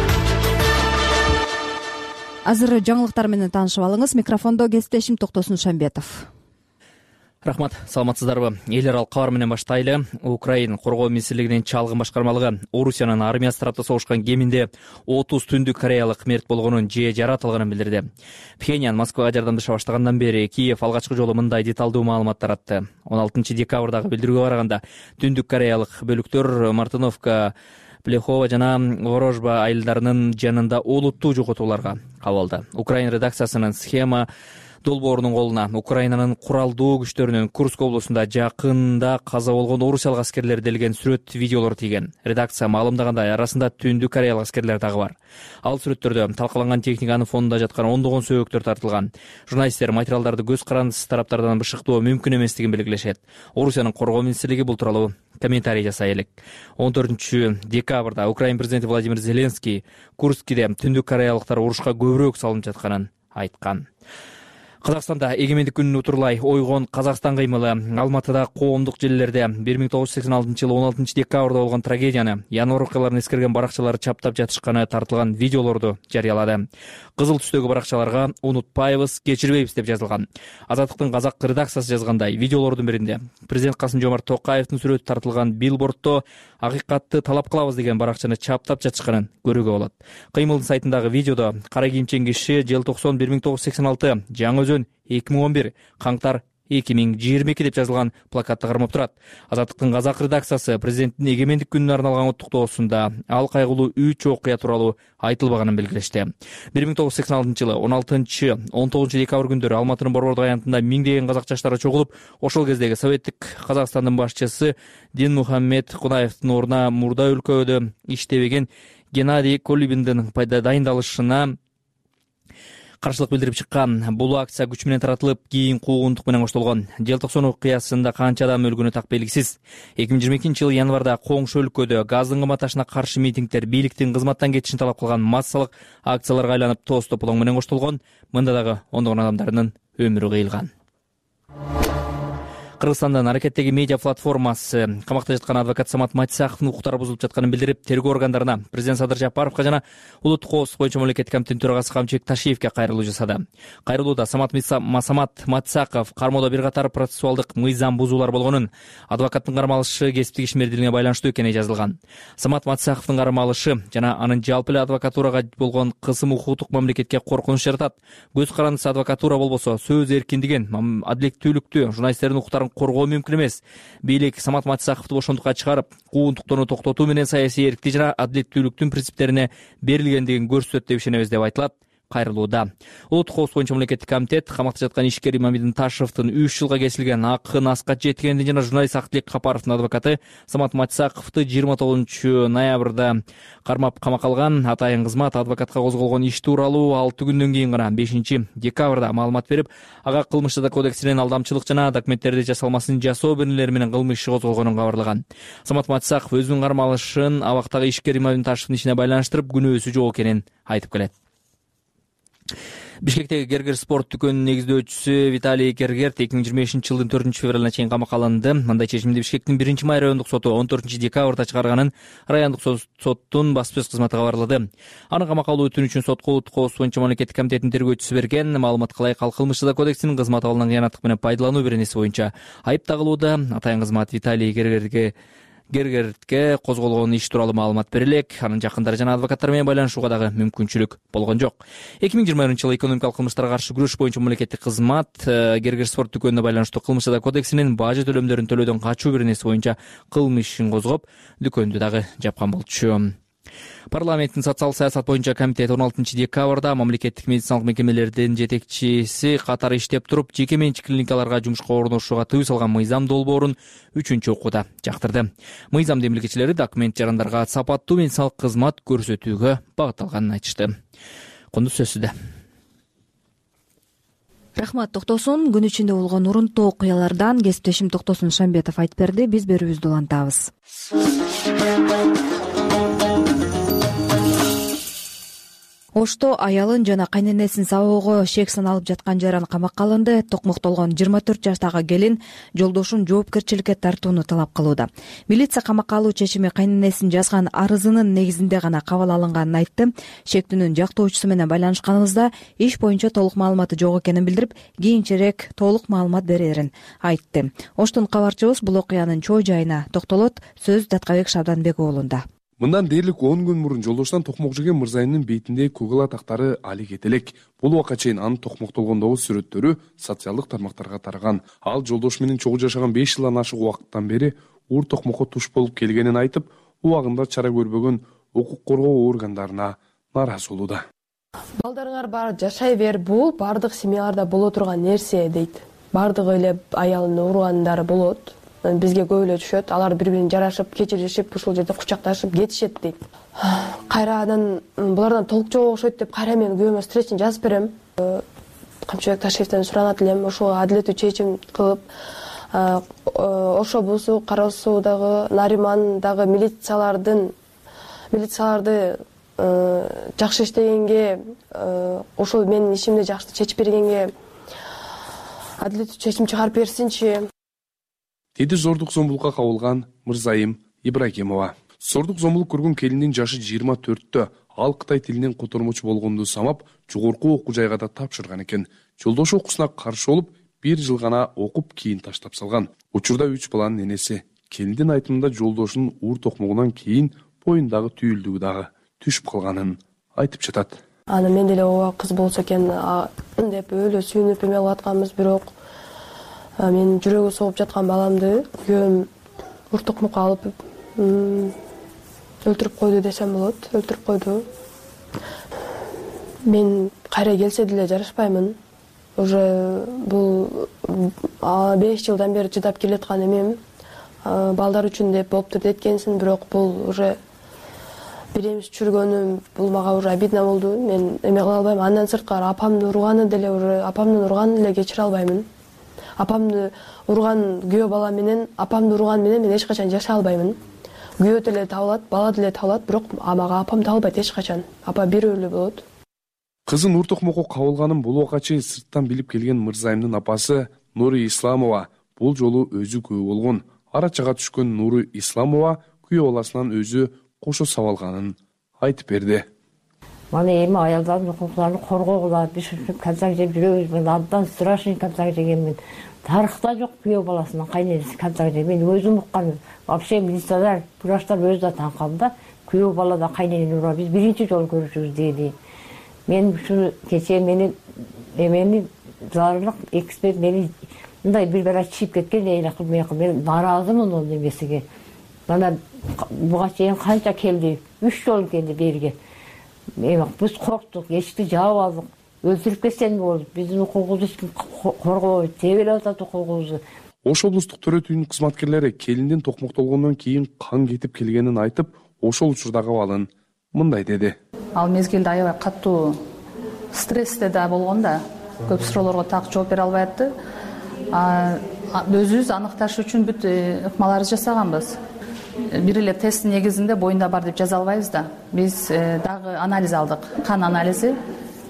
Азыр жаңылыктар менен таанышып алыңыз. Микрофондо кесиптешим Токтосун Шамбетов. Рахмат, саламатсыздарбы? Эл аралык кабар менен баштайлы. Украина коргоо министрлигинин чалгын башкармалыгы Орусиянын армиясы тарапта согушкан кеминде 30 түндүк кореялык мерт болгонун же жаратылганын билдирди. Пхеньян Москвага жардамдаша баштагандан бери Киев алгачкы жолу мындай деталдуу маалымат таратты. 16 декабрдагы билдирүүгө караганда түндүк кореялык бөлүктөр Мартыновка, Плехова жана Ворожба айылдарынын жанында олуттуу жоготууларга кабылды. Украина редакциясынын схема долбоорунун колуна Украинанын куралдуу күчтөрүнүн Курск облусунда жакында каза болгон орусиялык аскерлер делген сүрөт видеолор тийген. Редакция маалымдагандай арасында түндүк кореялык аскерлер дагы бар. Ал сүрөттөрдө талкаланган техниканын фонунда жаткан ондогон сөөгүктөр тартылган. Журналисттер материалдарды көз карандысыз тараптардан бышыктоо мүмкүн эместигин белгилешет. Орусиянын коргоо министрлиги бул тууралуу комментарий жасай элек. 14 декабрда Украина президенти Владимир Зеленский Курскиде түндүк кореялыктар урушка көбүрөөк салынып жатканын айткан. Казакстанда эгемендик күнүнө утурлай ойгон Казакстан кыймылы Алматыда коомдук желилерде 1986-жылы 16 декабрда болгон трагедияны, январ окуяларын эскерген баракчалар чаптап жатышканы тартылган видеолорду жарыялады. Кызыл түстөгү баракчаларга унутпайбыз, кечирбейбиз деп жазылган. Азаттыктын казак редакциясы жазгандай, видеолордун биринде президент Касым-Жомарт Токаевдин сүрөтү тартылган билбордто акыйкатты талап кылабыз деген баракчаны чаптап жатышканын көрүүгө болот. Кыймылдын сайтындагы видеодо кара кийимчен киши желтоқсон 1986, Жаңы 2011, Каңтар 2022 деп жазылган плакатты кармап турат. Азаттыктын казак редакциясы президенттин эгемендик күнүнө арналган уттуктоосунда ал кайгылуу 3 окуя тууралуу айтылбаганын белгилешти. 1986-жылы 16-19 декабрь күндөрү Алматынын Борбордук аянтында миңдеген казак жаштары чогулуп, ошол кездеги советтик Казакстандын башчысы Динмухаммед Кунаевдин ордуна мурда өлкөдө иштебеген Геннадий Колибиндин дайындалышына каршылык билдирип чыккан. Бул акция күч менен таратылып, кийин куугунтук менен коштолгон. Желтоқсон окуясында канча адам өлгөнү так белгисиз. 2022-жылы январда коңшу өлкөдө газдын кымбатташына каршы митингдер бийликтин кызматтан кетишин талап кылган массалык акцияларга айланып, тоз тополоң менен коштолгон. Мында дагы ондогон адамдардын өмүрү кыйылган. Кыргызстандын аракеттеги медиа платформасы камакта жаткан адвокат Самат Матисаковдун укуктары бузулуп жатканын билдирип, тергөө органдарына, президент Садыр Жапаровго жана улуттук коопсуздук боюнча мамлекеттик комитеттин төрагасы Камчыбек Ташиевге кайрылуу жасады. Кайрылууда Самат Матисаков кармоодо бир катар процессуалдык мыйзам бузуулар болгонун, адвокаттын кармалышы кесиптик ишмердүүлүгүнө байланыштуу экени жазылган. Самат Матисаковдун кармалышы жана анын жалпы эле адвокатурага болгон кысым укуктук мамлекетке коркунуч жаратат. Көз карандысыз адвокатура болбосо сөз эркиндигин, адилеттүүлүктү, журналисттердин укуктарын коргоо мүмкүн эмес. Бийлик Самат Матисаковду бошондукка чыгарып, куугунтуктоону токтотуу менен саясий эркти жана адилеттүүлүктүн принциптерине берилгендигин көрсөтөт деп ишенебиз деп айтылат кайрылууда. Улуттук коопсуздук боюнча мамлекеттик комитет камакта жаткан ишкер Имамидин Ташевдин 3 жылга кесилген акын Аскат Жеткендин жана журналист Актилек Капаровдун адвокаты Самат Матисаковду 29 ноябрда кармап камакка алган. Атайын кызмат адвокатка козголгон иш тууралуу 6 күндөн кийин гана 5 декабрда маалымат берип, ага кылмыш жаза кодексинин алдамчылык жана документтерди жасалмасын жасоо беренелери менен кылмыш иши козголгонун кабарлаган. Самат Матисаков өзүнүн кармалышын абактагы ишкер Имамидин Ташевдин ишине байланыштырып, күнөөсү жок экенин айтып келет. Бишкектеги Гергер спорт дүкөнүнүн негиздөөчүсү Виталий Гергерт 2025-жылдын 4-февралына чейин камакка алынды. Мындай чечимди Бишкектин 1-май райондук соту 14-декабрда чыгарганын райондук соттун басма сөз кызматы кабарлады. Анын камакка алуу өтүнүчүн сотко улуттук коопсуздук боюнча мамлекеттик комитетинин тергөөчүсү берген. Маалыматка ылайык ал кылмыш жаза кодексинин кызмат абалынан кыянаттык менен пайдалануу беренеси боюнча айып тагылууда. Атайын кызмат Виталий Гергертке козголгон иш тууралуу маалымат берилек. Анын жакындары жана адвокаттар менен байланышууга дагы мүмкүнчүлүк болгон жок. 2020-жылы экономикалык кылмыштарга каршы күрөш боюнча мамлекеттик кызмат Гергер спорт дүкөнүнө байланыштуу кылмыш жаза кодексинин бажы төлөмдөрүн төлөөдөн качуу беренеси боюнча кылмыш ишин козгоп, дүкөндү дагы жапкан болчу. Парламенттин социалдык саясат боюнча комитети 16-декабрда мамлекеттик медициналык мекемелердин жетекчиси катары иштеп туруп, жеке менчик клиникаларга жумушка орношууга тыюу салган мыйзам долбоорун 3-чү окууда жактырды. Мыйзам демилгечилери документ жарандарга сапаттуу медициналык кызмат көрсөтүүгө багытталганын айтышты. Кондуз сөз сизде. Рахмат токтосун. Күн ичинде болгон урунтуу окуялардан кесиптешим Токтосун Шамбетов айтып берди. Биз берүүбүздү улантабыз. Ошто аялын жана кайненесин сабоого шек саналып жаткан жаран камакка алынды. Токмоктолгон 24 жаштагы келин жолдошун жоопкерчиликке тартууну талап кылууда. Милиция камакка алуу чечими кайненесин жазган арызынын негизинде гана кабыл алынганын айтты. Шектүүнүн жактоочусу менен байланышканыбызда иш боюнча толук маалыматы жок экенин билдирип, кийинчерээк толук маалымат берерин айтты. Оштун кабарчыбыз бул окуянын чоо жайына токтолот. Сөз Даткабек Шабданбек уулунда. Мындан дээрлик 10 күн мурун жолдоштон Токмокжеген мырзайымдын бетинде Google тактары али кетелек. Бул убакка чейин анын токмоктолгондогу сүрөттөрү социалдык тармактарга тараган. Ал жолдош менен чогуу жашаган 5 жылдан ашык убакыттан бери уур токмокко туш болуп келгенин айтып, убагында чара көрбөгөн укук коргоо органдарына нааразы болууда. Балдарыңар бар жашай бер, бул бардык семьяларда боло турган нерсе дейт. Бардыгы эле аялын ургандары болот. Бизге көп эле түшөт. Алар бири-бирин жарашып, кечиришип, ушул жерде кучакташып кетишет дейт. Кайрадан булардан толук жок окшойт деп кайра мен күйөөмө встречаны жазып берем. Камчыбек Ташиевден суранат элем, ошого адилеттүү чечим кылып, Ошо Бусу, Кара Суудагы, Нариман дагы милицияларды жакшы иштегенге, ошол менин ишимди жакшы чечип бергенге адилеттүү чечим чыгарып берсинчи. Деди зордук зомбулукка кабылган Мырзайым Ибрагимова. Зордук зомбулук көргөн келиндин жашы 24-тө. Ал Кытай тилинен котормочу болгонду самап, жогорку окуу жайга да тапшырган экен. Жолдошу окуусуна каршы болуп, 1 жыл гана окуп кийин таштап салган. Учурда 3 баланын энеси. Келиндин айтымында жолдошунун уур токмогунан кийин боюндагы түйүлдүгү дагы түшүп калганын айтып жатат. Аны мен деле ооба кыз болсо экен деп өлө сүйүнүп эме кылып атканбыз, бирок мен жүрөгү согуп жаткан баламды күйөөм уур токмокко алып өлтүрүп койду десем болот. Өлтүрүп койду. Мен кайра келсе деле жарашпаймын. Уже бул 5 жылдан бери чыдап келаткан эмем. Балдар үчүн деп болуптур деткенсин, бирок бул уже биремиз чүргөнүм, бул мага уже обидно болду. Мен эме кыла албайм. Андан сырткары апамды урганы деле уже апамдын урганын деле кечире албаймын. Апамды урган күйөө бала менен, апамды урган менен мен эч качан жашай албаймын. Күйөө деле табылат, бала деле табылат, бирок мага апам табылбайт эч качан. Апа бирөө эле болот. Кызын уур токмокко кабылганын бул убакка чейин сырттан билип келген Мырзайымдын апасы Нури Исламова бул жолу өзү күбө болгон. Ара чага түшкөн Нури Исламова күйөө баласынан өзү кошо сабалганын айтып берди. Мана эми аялдардын укуктарын коргогула, биз концакт жеп жүрөбүз. Мен абдан страшный концакт жегенмин. Тарыхта жок күйөө баласынан кайненеси концакт жеп. Мен өзүм уккан, вообще милициялар, врачтар өзү да таң калды да. Күйөө балада кайненени урат. Биз биринчи жолу көрүшүбүз дейли. Мен ушуну кечээ мени зарылык эксперт мени мындай бир врач чийип кеткен эле кылып мен нааразымын ал эмесиге. Мана буга чейин канча келди? 3 жолу келди берге. Biz korktuk, eşiti cevap aldık. Öldürüp ketsen mi oldu? Bizim hukukumuzu hiç kim korkmuyor. Tebele atat hukukumuzu. Ош облустук төрөтүүнүн кызматкерлери келиндин токмоктолгондон кийин кан кетип келгенин айтып, ошол учурдагы абалын мындай деди. Ал мезгилде аябай катуу стрессте да болгон да. Көп суроолорго так жооп бере албай атты. Өзүбүз аныкташ үчүн бүт ыкмаларыбызды жасаганбыз. Бир эле тест негизинде боюнда бар деп жаза албайбыз да. Биз дагы анализ алдык, кан анализи.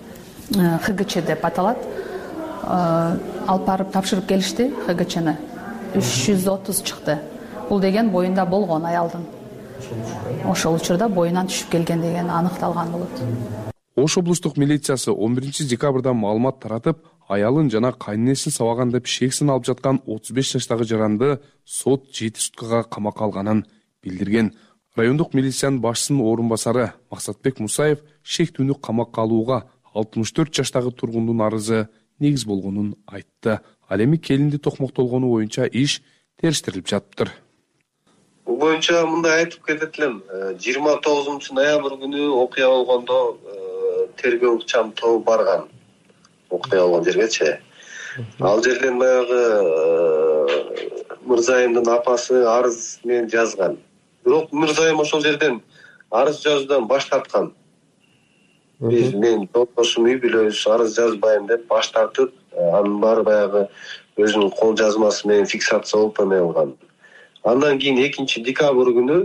ХГЧ деп аталат. Алып барып тапшырып келишти ХГЧны. 330 чыкты. Бул деген боюнда болгон аялдын. Ошол учурда боюнан түшүп келген деген аныкталган болот. Ош облустук милициясы 11 декабрда маалымат таратып, аялын жана кайненесин сабаган деп шексин алып жаткан 35 жаштагы жаранды сот 7 суткага камакка алганын билдирген. Райондук милициянын башчысынын орун басары Максатбек Мусаев шектүүнү камакка алууга 64 жаштагы тургундун арызы негиз болгонун айтты. Ал эми келинди токмоктолгону боюнча иш териштирилип жатыптыр. Бул боюнча мындай айтып кетет элем. 29 ноябрь күнү окуя болгондо тергөө чам тобу барган. Окуя болгон жергечи. Ал жерден баягы Мырзайымдын апасы арыз менен жазган. Бирок Мырзайым ошол жерден арыз жазуудан баш тарткан. Мен доктошум үй бүлөбүз арыз жазбайм деп баш тартып, анын баары баягы өзүнүн кол жазмасы менен фиксация болуп эме кылган. Андан кийин 2 декабрь күнү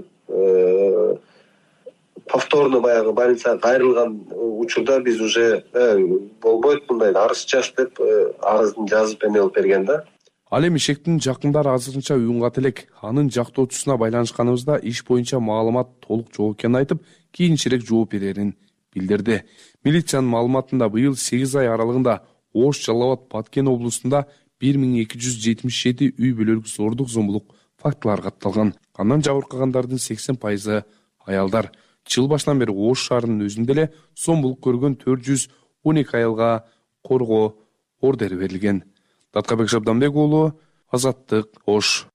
повторно баягы больницага кайрылган учурда биз уже болбойт мындай арыз жаз деп арыздын жазып эме кылып берген да. Ал эми Ишектин жакындары азырынча уюнгат элек. Анын жактоочусуна байланышканыбызда иш боюнча маалымат толук жок экенин айтып, кийинчерээк жооп берерин билдирди. Милициянын маалыматында быйыл 8 ай аралыгында Ош, Жалал Абад, Баткен облустунда 1277 үй бүлөлүк зордук зомбулук фактылары катталган. Андан жабыркагандардын 80% аялдар. Жыл башынан бери Ош шаарынын өзүндө эле зомбулук көргөн 412 аялга коргоо ордери берилген. Таткабек Шабданбек уулу, Азаттык, Ош.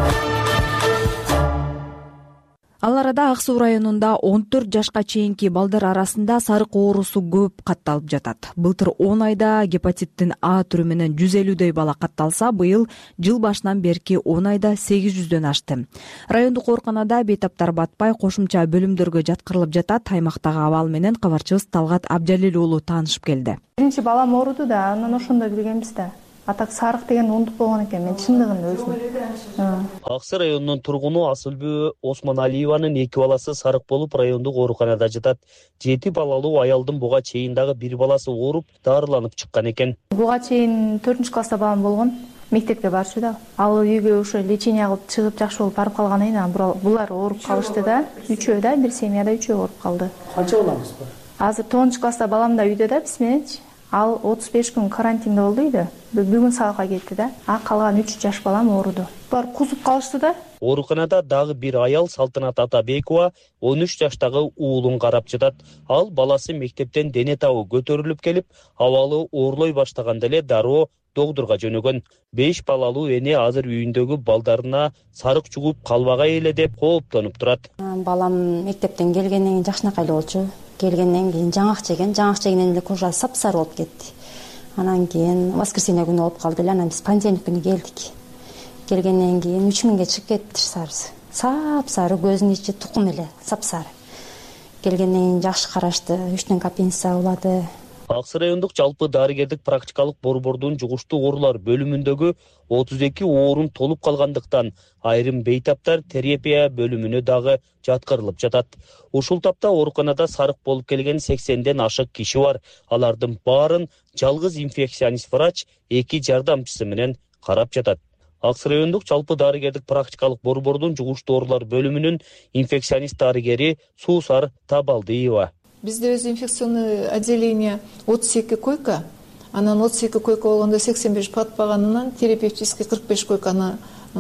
Ал арада Ак Суу районунда 14 жашка чейинки балдар арасында сарык оорусу көп катталып жатат. Былтыр 10 айда гепатиттин А түрү менен 150дөй бала катталса, быйыл жыл башынан берки 10 айда 800дөн ашты. Райондук ооруканада бейтаптар батпай кошумча бөлүмдөргө жаткырылып жатат. Аймактагы абал менен кабарчыбыз Талгат Абжалил уулу таанышып келди. Биринчи балам ооруду да, анан ошондо билгенбиз да. Атак сарык деген ундук болгон экен, мен чындыгында өзүм. Ак Суу районунун тургуну Асылбү Осмоналиеванын 2 баласы сарык болуп райондук ооруканада жатат. 7 балалуу аялдын буга чейин дагы 1 баласы ооруп, дарыланып чыккан экен. Буга чейин 4-класста балам болгон, мектепке барчу да. Ал үйгө ошо лечение кылып чыгып жакшы болуп барып калгандан кийин булар ооруп калышты да. Үчөө да, бир семьяда үчөө ооруп калды. Канча балаңыз бар? Азыр 9-класста балам да үйдө да, биз мененчи. Ал 35 күн карантинде болду үйдө. Бүгүн сабакка кетти да. Калган 3 жаш балам ооруду. Булар кузуп калышты да. Ооруканада дагы бир аял Салтанат Атабекова 13 жаштагы уулун карап жатат. Ал баласы мектептен дене табы көтөрүлүп келип, абалы оорлой баштаганда эле дароо доктурга жөнөгөн. 5 балалуу эне азыр үйүндөгү балдарына сарык чугуп калбагай эле деп кооптонуп турат. Балам мектептен келгенден кийин жакшынакай эле болчу. Келгенден кийин жаңак жегенден эле кожа сапсары болуп кетти. Анан кийин воскресенье күнү болуп калды эле, анан биз понедельник күнү келдик. Келгенден кийин 3000ге чыгып кетти сарысы. Сапсары, көзүнүн ичи тукум эле, сапсары. Келгенден кийин жакшы карашты, 3 аппендиция улады. Ак Суу райондук жалпы дарыгердик практикалык борбордун жугуштуу оорулар бөлүмүндөгү 32 орун толуп калгандыктан айрым бейтаптар терапия бөлүмүнө дагы жаткырылып жатат. Ушул тапта ооруканада сарык болуп келген 80ден ашык киши бар. Алардын баарын жалгыз инфекционист врач 2 жардамчысы менен карап жатат. Ак Суу райондук жалпы дарыгердик практикалык борбордун жугуштуу оорулар бөлүмүнүн инфекционист дарыгери Суусар Табалдыева. Бизде өз инфекционный отделение 32 койка, анан 32 койка болгондо 85 батпаганынан терапевтический 45 койканы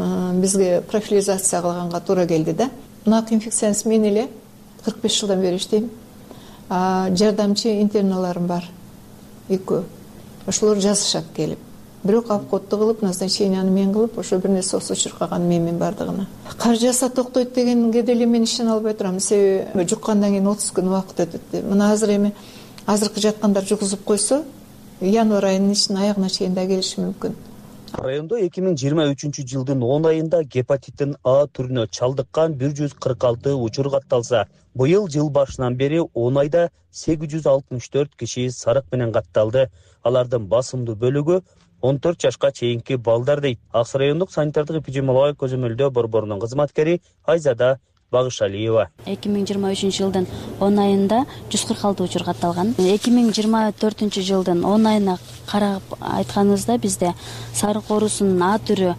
бизге профилизация кылганга туура келди да. Мына инфекционист мен эле 45 жылдан бери иштейм. Жардамчы интерналарым бар. 2. Ошолор жазышат келип. Бирок обходду кылып, назначенияны мен кылып, ошо бир нерсе окшоочур калган менин бардыгына. Кар жаса токтойт дегенге деле мен ишене албай турам. Себеби жуккандан кийин 30 күн убакыт өтөт. Мына азыркы жаткандар жугузуп койсо, январь айынын ичинин аягына чейин да келиши мүмкүн. Райондо 2023 жылдын 10 айында гепатиттин А түрүнө чалдыккан 146 учур катталса, быйыл жыл башынан бери 10 айда 864 киши сарык менен катталды. Алардын басымдуу бөлүгү 14 жашка чейинки балдар дейт. Ак Суу райондук санитардык эпидемиологиялык көзөмөлдөө борборунун кызматкери Айзада Багышалиева. 2023 жылдын 10 айында 146 учур катталган. 2024 жылдын 10 айына карап айтканыбызда бизде сарык оорусунун А түрү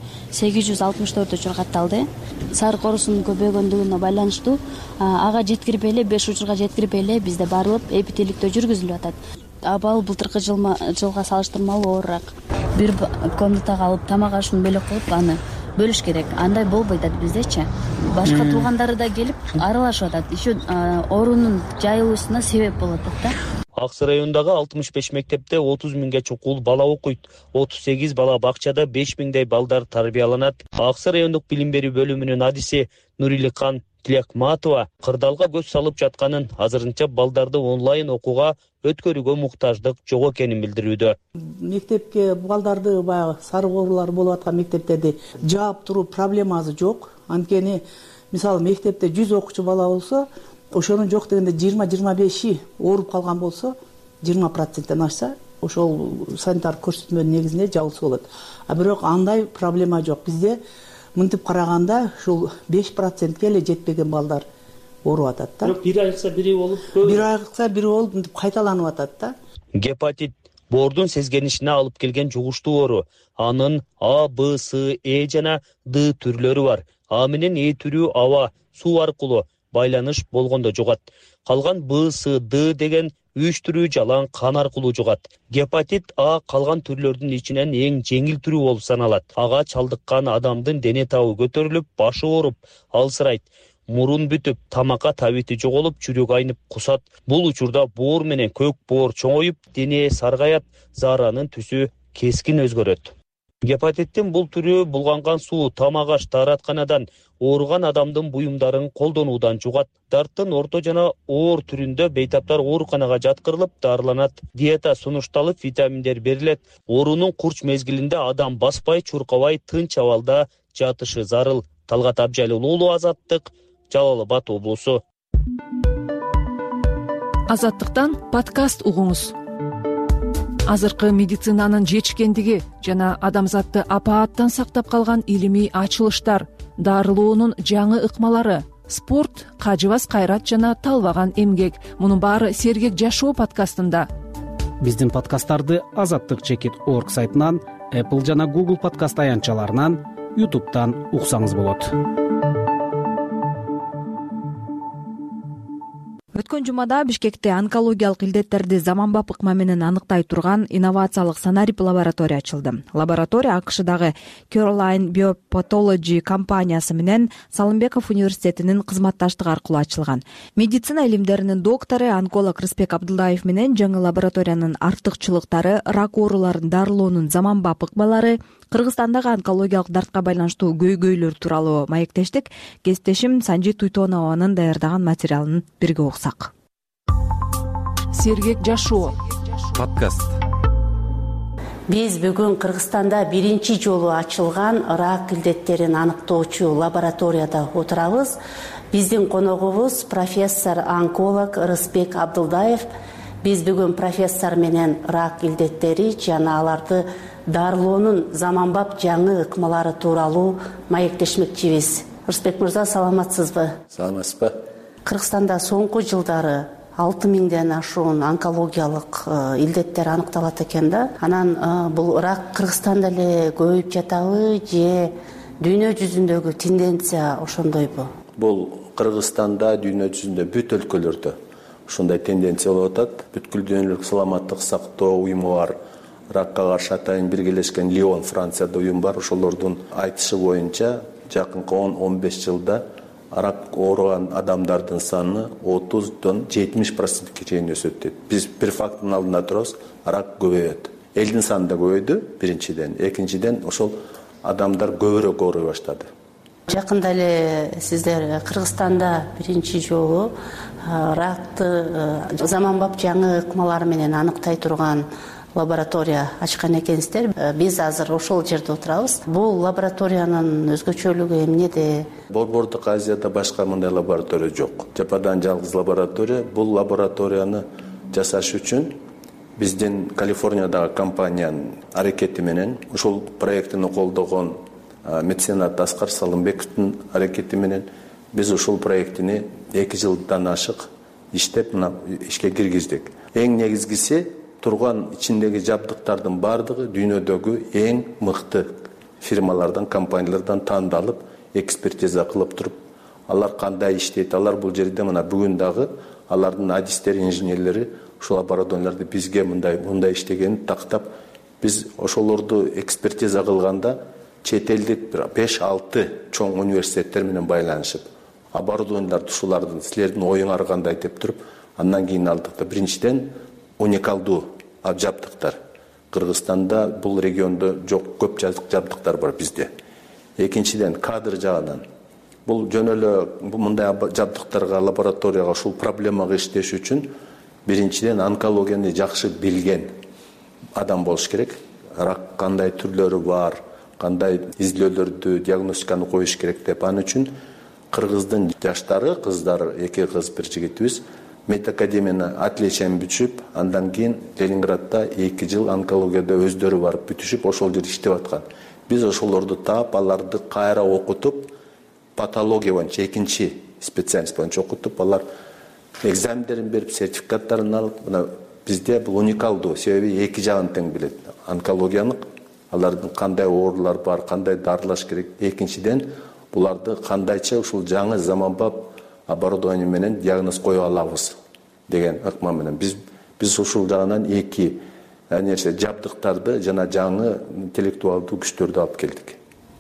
864 учур катталды. Сарык оорусунун көбөйгөндүгүнө байланыштуу ага жеткирбей эле 5 учурга жеткирбей эле бизде барылып эпителиктөө жүргүзүлүп атат. Абал былтыркы жылга салыштырмалуу оорураак. Бир комнатага алып тамак ашын бөлөк кылып аны бөлүш керек. Андай болбойт биздечи. Башка туугандары да келип аралашып атат. Еще оорунун жайылуусуна себеп болуп атат да. Аксы районундагы 65 мектепте 30 миңге чукул бала окуйт. 38 бала бакчада 5 миңдей балдар тарбияланат. Аксы райондук билим берүү бөлүмүнүн адиси Нуриликан Тилекматова кырдаалга көз салып жатканын, азырынча балдарды онлайн окууга өткөрүүгө муктаждык жок экенин билдирүүдө. Мектепке балдарды баягы сарык оорулар болуп аткан мектептерди жаап туруу проблемасы жок. Анткени мисалы мектепте 100 окуучу бала болсо, ошонун жок дегенде 20-25 ооруп калган болсо, 20%ден ашса, ошол санитар көрсөтмөнүн негизинде жабылса болот. А бирок андай проблема жок. Бизде мынтип караганда ушул 5%ке эле жетпеген балдар ооруп атат да. Бирок бири айыкса бири болуп, бири айыкса бири болуп мынтип кайталанып атат да. Гепатит боордун сезгенишине алып келген жугуштуу оору. Анын А, Б, С, Э жана Д түрлөрү бар. А менен Э түрү аба, суу аркылуу байланыш болгондо жугат. Калган Б, С, Д деген 3 түрү жалаң кан аркылуу жугат. Гепатит А калган түрлөрдүн ичинен эң жеңил түрү болуп саналат. Ага чалдыккан адамдын дене табы көтөрүлүп, башы ооруп, алсырайт. Мурун бүтүп, тамакка табити жоголуп, жүрөк айнып кусат. Бул учурда боор менен көк боор чоңоюп, дене саргаят, зааранын түсү кескин өзгөрөт. Гепатиттин бул түрү булганган суу, тамак аш, дааратканадан ооруган адамдын буюмдарын колдонуудан жугат. Дарттын орто жана оор түрүндө бейтаптар ооруканага жаткырылып, дарыланат. Диета сунушталып, витаминдер берилет. Оорунун курч мезгилинде адам баспай, чуркабай, тынч абалда жатышы зарыл. Талгат Абжалил уулу, Азаттык, Жалал Абад облусу. Азаттыктан подкаст угуңуз. Азыркы медицинанын жетишкендиги жана адамзатты апааттан сактап калган илимий ачылыштар, дарылоонун жаңы ыкмалары, спорт, кажыбас кайрат жана талбаган эмгек. Мунун баары Сергек жашоо подкастында. Биздин подкасттарды azattik.org сайтынан, Apple жана Google подкаст аянтчаларынан, YouTube'дан уксаңыз болот. Өткөн жумада Бишкекте онкологиялык илдеттерди заманбап ыкма менен аныктай турган инновациялык санарип лаборатория ачылды. Лаборатория АКШдагы Caroline Biopatology компаниясы менен Салымбеков университетинин кызматташтыгы аркылуу ачылган. Медицина илимдеринин доктору, онколог Рыспек Абдылдаев менен жаңы лабораториянын артыкчылыктары, рак ооруларын дарылоонун заманбап ыкмалары, Кыргызстандагы онкологиялык дартка байланыштуу көйгөйлөр тууралуу маектештик. Кесиптешим Санжи Туйтонованын даярдаган материалын бирге уксак. Сергек жашоо подкаст. Биз бүгүн Кыргызстанда биринчи жолу ачылган рак илдеттерин аныктоочу лабораторияда отурабыз. Биздин коногубуз профессор онколог Рыспек Абдылдаев. Биз бүгүн профессор менен рак илдеттери жана аларды дарылоонун заманбап жаңы ыкмалары тууралуу маектешмекчибиз. Рыспек мырза, саламатсызбы? Саламатсызбы? Кыргызстанда соңку жылдары 6000ден ашуун онкологиялык илдеттер аныкталат экен да. Анан бул рак Кыргызстанда эле көбөйүп жатабы же дүйнө жүзүндөгү тенденция ошондойбу? Бул Кыргызстанда, дүйнө жүзүндө бүт өлкөлөрдө ушундай тенденция болуп атат. Бүткүл дүйнөлүк саламаттык сактоо уюму бар, ракка каршы атайын биргелешкен Лион, Францияда уюм бар. Ошолордун айтышы боюнча жакынкы 10-15 жылда рак ооруган адамдардын саны 30-дан 70%ке чейин өсөт дейт. Биз бир факттын алдында турабыз, рак көбөйөт. Элдин саны да көбөйдү биринчиден, экинчиден ошол адамдар көбүрөөк ооруй баштады. Жакында эле сиздер Кыргызстанда биринчи жолу ракты заманбап жаңы ыкмалар менен аныктай турган лаборатория ачкан экенсиздер. Биз азыр ошол жерде отурабыз. Бул лабораториянын өзгөчөлүгү эмнеде? Борбордук Азияда башка мындай лаборатория жок. Жападан жалгыз лаборатория. Бул лабораторияны жасаш үчүн биздин Калифорниядагы компаниянын аракети менен, ушул проектини колдогон меценат Аскар Салымбековдун аракети менен Биз ушул проектини 2 жылдан ашык иштеп мына ишке киргиздик. Эң негизгиси турган ичиндеги жабдыктардын баардыгы дүйнөдөгү эң мыкты фирмалардан, компаниялардан тандалып, экспертиза кылып туруп, алар кандай иштейт, алар бул жерде мына бүгүн дагы алардын адистери, инженерлери ушул оборудованияларды бизге мындай иштегенин тактап, биз ошолорду экспертиза кылганда чет элдик 5-6 чоң университеттер менен байланышып, оборудованияларды ушулардын силердин оюңар кандай деп туруп, андан кийин алдык да биринчиден уникалдуу жабдыктар. Кыргызстанда бул региондо жок көп жабдыктар бар бизде. Экинчиден кадр жагынан бул жөн эле мындай жабдыктарга, лабораторияга ушул проблемага иштеш үчүн биринчиден онкологияны жакшы билген адам болуш керек. Рак кандай түрлөрү бар, кандай изилдөөлөрдү, диагностиканы коюш керек деп. Аны үчүн кыргыздын жаштары, кыздары, 2 кыз, 1 жигитибиз медакадемияны отличиен бүтүшүп, андан кийин Ленинградда 2 жыл онкологияда өздөрү барып бүтүшүп, ошол жерде иштеп аткан. Биз ошолорду таап, аларды кайра окутуп, патология боюнча экинчи специалист боюнча окутуп, алар экзамендерин берип, сертификаттарын алып, мына бизде бул уникалдуу, себеби 2 жагын тең билет. Онкологиянын алардын кандай оорулар бар, кандай дарылаш керек, экинчиден буларды кандайча ушул жаңы заманбап оборудование менен диагноз кое алабыз деген ыкма менен биз ушул жагынан 2 нерсе жабдыктарды жана жаңы интеллектуалдуу күчтөрдү алып келдик.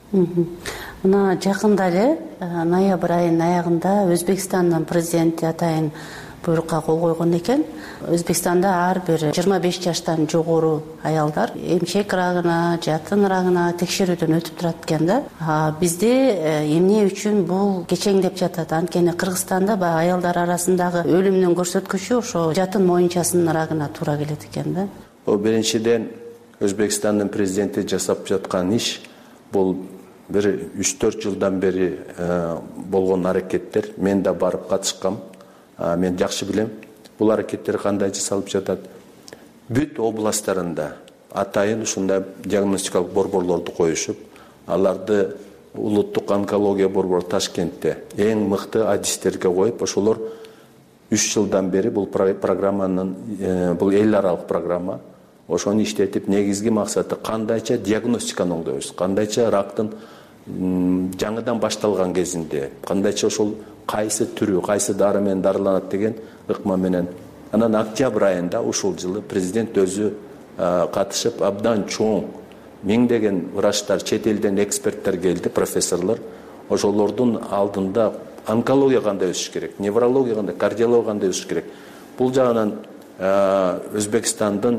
Мына жакында эле ноябрь айынын аягында Өзбекстандын президенти атайын буйрукка кол койгон экен. Өзбекстанда ар бир 25 жаштан жогору аялдар эмчек рагына, жатын рагына текшерүүдөн өтүп турат экен да. Бизде эмне үчүн бул кечеңдеп жатат? Анткени Кыргызстанда баягы аялдар арасындагы өлүмдүн көрсөткүчү ошо жатын моюнчасынын рагына туура келет экен да. Биринчиден Өзбекстандын президенти жасап жаткан иш бул бир 3-4 жылдан бери болгон аракеттер. Мен да барып катышкам. Мен жакшы билем. Бул аракеттер кандай жасалып жатат? Бүт областтарында атайын ушундай диагностикалык борборлорду коюшуп, аларды улуттук онкология борбору Ташкентте эң мыкты адистерге коюп, ошолор 3 жылдан бери бул программанын бул эл аралык программа. Ошону иштетип, негизги максаты кандайча диагностиканы оңдойбуз, кандайча рактын жаңыдан башталган кезинде, кандайча ошол кайсы түрү, кайсы дары менен дарыланат деген ыкма менен. Анан октябрь айында ушул жылы президент өзү катышып, абдан чоң миңдеген врачтар, чет элден эксперттер келди, профессорлор. Ошолордун алдында онкология кандай өсүш керек, неврология кандай, кардиология кандай өсүш керек. Бул жагынан Өзбекстандын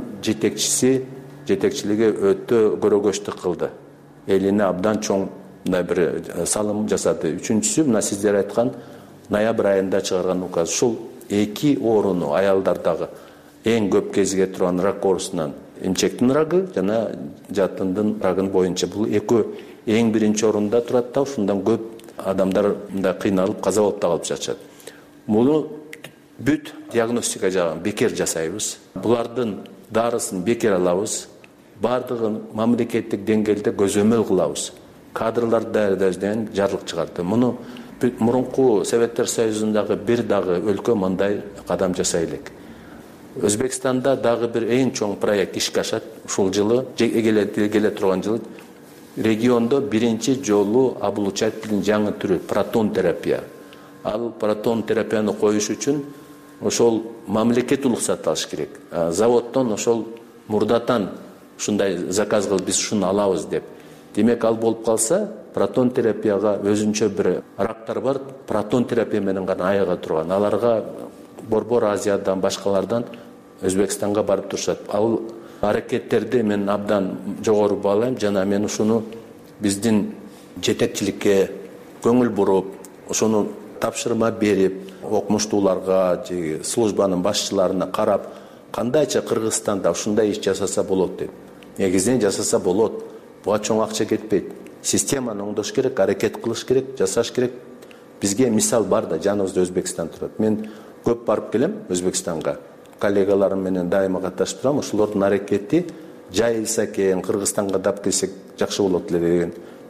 жетекчилиги өтө көрөгөчтүк кылды. Элине абдан чоң мындай бир салым жасады. Үчүнчүсү мына сиздер айткан ноябрь айында чыгарган указ. Ушул 2 ооруну аялдардагы эң көп кезиге турган рак оорусунан эмчектин рагы жана жатындын рагын боюнча бул 2 эң биринчи орунда турат да, ушундан көп адамдар мындай кыйналып каза болуп да калып жатышат. Муну бүт диагностика жагын бекер жасайбыз. Булардын дарысын бекер алабыз. Бардыгын мамлекеттик деңгээлде көзөмөл кылабыз. Кадрлар даярдашдан жарлык чыгарды. Муну мурунку Советтер Союзундагы бир дагы өлкө мындай кадам жасай элек. Өзбекстанда дагы бир эң чоң проект ишке ашат. Ушул жылы келе турган жылы региондо биринчи жолу облучательдин жаңы түрү протон терапия. Ал протон терапияны коюш үчүн ошол мамлекет уруксат алыш керек. Заводдон ошол мурдатан ушундай заказ кылып биз ушуну алабыз деп. Демек ал болуп калса, протон терапияга өзүнчө бир рактар бар, протон терапия менен гана аяга турган. Аларга Борбор Азиядан, башкалардан Өзбекстанга барып турушат. Ал аракеттерди мен абдан жогору баалайм, жана мен ушуну биздин жетекчиликке көңүл буруп, ошону тапшырма берип, окумуштууларга, службанын башчыларына карап, кандайча Кыргызстанда ушундай иш жасаса болот деп. Негизинен жасаса болот. Буга чоң акча кетпейт. Системаны оңдош керек, аракет кылыш керек, жасаш керек. Бизге мисал бар да, жаныбызда Өзбекстан турат. Мен көп барып келем Өзбекстанга. Коллегаларым менен дайыма катнашып турам. Ошолордун аракети жайылса экен, Кыргызстанга дап келсек жакшы болот эле деген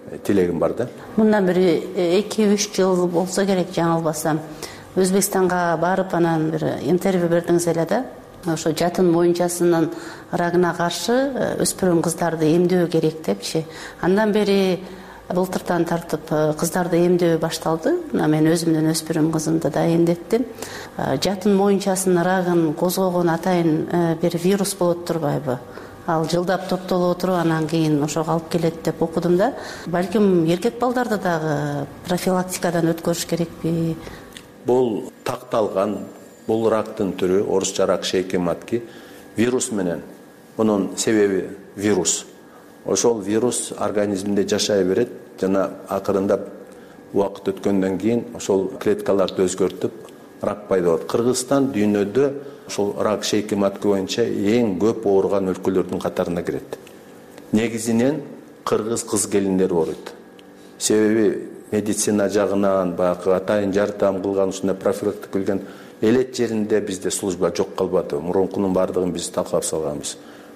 тилегим бар да. Мындан бир 2-3 жыл болсо керек, жаңылбасам. Өзбекстанга барып анан бир интервью бердиңиз эле да. Ошо жатын моюнчасынын рагына каршы өспүрүм кыздарды эмдөө керек депчи. Андан бери былтыртан тартып кыздарды эмдөө башталды. Мен өзүмдүн өспүрүм кызымды да эмдеттим. Жатын моюнчасынын рагын козгогон атайын бир вирус болот турбайбы? Ал жылдап топтолуп отуруп, анан кийин ошого алып келет деп окудум да. Балким эркек балдарды дагы профилактикадан өткөрүш керекпи? Бул такталган, бул рактын түрү, орусча рак шейки матки, вирус менен. Мунун себеби вирус. Ошол вирус организмде жашай берет, жана акырында убакыт өткөндөн кийин ошол клеткаларды өзгөртүп рак пайда болот. Кыргызстан дүйнөдө ошол рак шейки матки боюнча эң көп ооруган өлкөлөрдүн катарына кирет. Негизинен кыргыз кыз келиндер ооруйт. Себеби медицина жагынан баягы атайын жардам кылган, ушундай профилактика кылган элет жеринде бизде служба жок калбады. Мурункунун бардыгын биз талкалап салганбыз.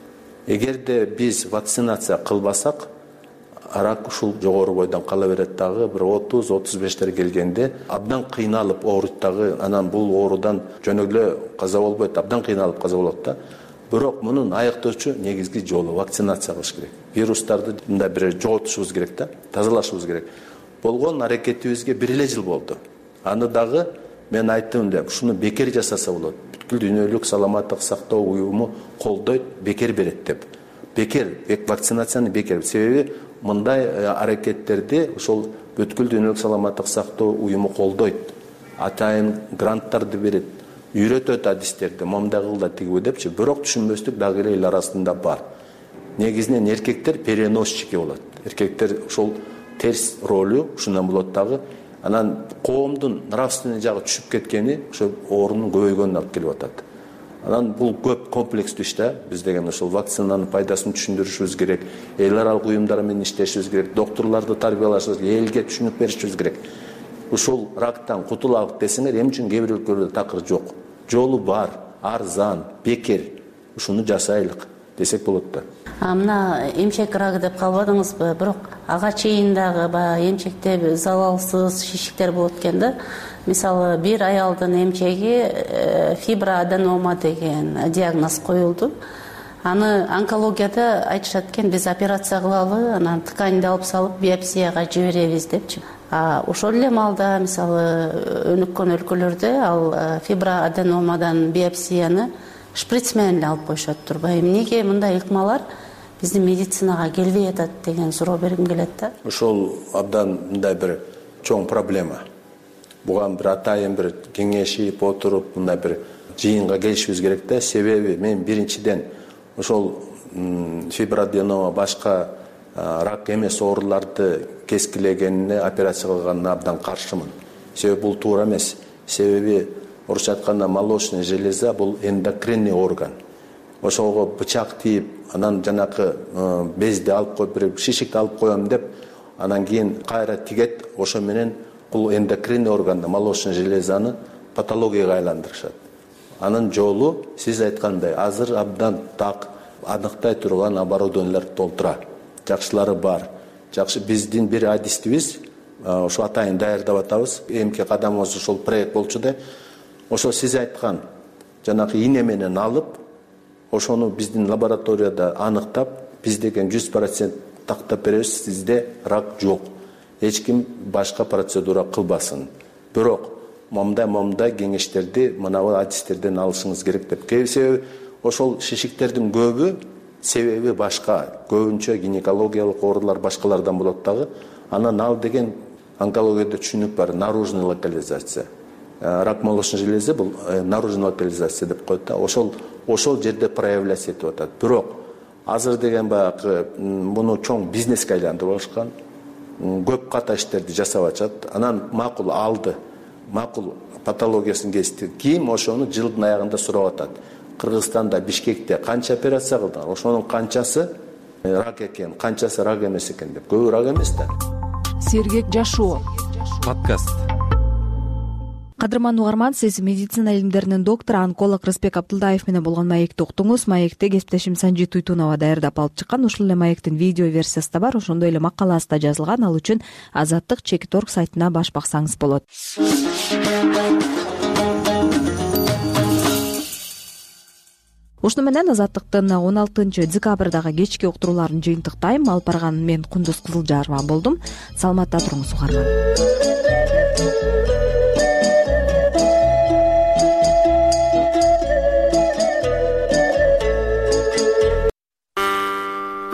Эгерде биз вакцинация кылбасак, рак ушул жогору бойдон кала берет дагы, бир 30-35 келгенде абдан кыйналып ооруйт дагы, анан бул оорудан жөн эле каза болбойт, абдан кыйналып каза болот да. Бирок мунун аяктоочу негизги жолу вакцинация кылыш керек. Вирустарды мындай бир жоготушубуз керек да, тазалашыбыз керек. Болгон аракетибизге 1 жыл болду. Аны дагы мен айттым эле, ушуну бекер жасаса болот. Бүткүл дүйнөлүк саламаттык сактоо уюму колдойт, бекер берет деп. Бекер, вакцинацияны бекер. Себеби мындай аракеттерди ошол бүткүл дүйнөлүк саламаттык сактоо уюму колдойт. Атайын гранттарды берет, үйрөтөт адистерди, момундай кыл да тигиби депчи. Бирок түшүнбөстүк дагы эле эл арасында бар. Негизинен эркектер переносчики болот. Эркектер ошол терс ролу ушундан болот дагы. Анан коомдун нравственный жагы түшүп кеткени ошо оорунун көбөйгөнүнө алып келип атат. Анан бул көп комплекстүү иш да. Биз деген ошол вакцинанын пайдасын түшүндүрүшүбүз керек, эл аралык уюмдар менен иштешибиз керек, доктурларды тарбиялашыбыз керек, элге түшүнүк беришибиз керек. Ушул рактан кутулалык десеңер, эмне үчүн кээ бир өлкөлөрдө такыр жок. Жолу бар, арзан, бекер. Ушуну жасайлык десек болот да. Мына эмчек рагы деп калбадыңызбы? Бирок ага чейин дагы баягы эмчекте залалсыз шишиктер болот экен да. Мисалы, бир аялдын эмчеги фиброаденома деген диагноз коюлду. Аны онкологияда айтышат экен, биз операция кылалы, анан тканьды алып салып биопсияга жиберебиз депчи. Ошол эле маалда мисалы өнүккөн өлкөлөрдө ал фиброаденомадан биопсияны шприц менен эле алып коюшат турбайбы? Эмнеге мындай ыкмалар биздин медицинага келбей атат деген суроо бергим келет да. Ошол абдан мындай бир чоң проблема. Буга бир атайын бир кеңешип отуруп, мындай бир жыйынга келишибиз керек да. Себеби мен биринчиден ошол фиброаденома башка рак эмес ооруларды кескилегенине, операция кылганына абдан каршымын. Себеби бул туура эмес. Себеби орусча айтканда молочная железа бул эндокринный орган. Ошого бычак тийип, анан жанакы безди алып коюп, бир шишикти алып коем деп, анан кийин кайра тигет, ошо менен бул эндокринный органды, молочная железаны патологияга айландырышат. Анын жолу сиз айткандай азыр абдан так аныктай турган оборудованиялар толтура. Жакшылары бар. Жакшы биздин бир адистибиз ошо атайын даярдап атабыз. Эмки кадамыбыз ошол проект болчу да. Ошо сиз айткан жанакы ийне менен алып, ошону биздин лабораторияда аныктап, биз деген 100% тактап беребиз, сизде рак жок. Эч ким башка процедура кылбасын. Бирок момундай кеңештерди мынабу адистерден алышыңыз керек деп. Себеби ошол шишиктердин көбү себеби башка, көбүнчө гинекологиялык оорулар башкалардан болот дагы. Анан ал деген онкологияда түшүнүк бар, наружный локализация. Рак молочной железы бул наружный локализация деп коет да. Ошол жерде проявляться этип атат. Бирок азыр деген баягы муну чоң бизнеске айландырып алышкан. Көп ката иштерди жасап атышат. Анан макул алды. Макул патологиясын кести. Кийин ошону жылдын аягында сурап атат. Кыргызстанда, Бишкекте канча операция кылдыңар? Ошонун канчасы рак экен, канчасы рак эмес экен деп. Көбү рак эмес да. Сергек жашоо. Подкаст. кадырман угарман, сиз медицина илимдеринин доктору, онколог Рысбек Абдылдаев менен болгон маекти уктуңуз. Маекти кесиптешим Санжи Туйтунова даярдап алып чыккан. Ушул эле маектин видео версиясы да бар, ошондой эле макаласы да жазылган. Ал үчүн Азаттык.org сайтына баш баксаңыз болот. Ушуну менен Азаттыктын 16-декабрдагы кечки уктурууларын жыйынтыктайм. Алып барган мен Кундуз Кызылжарова болдум. Саламатта туруңуз угарман.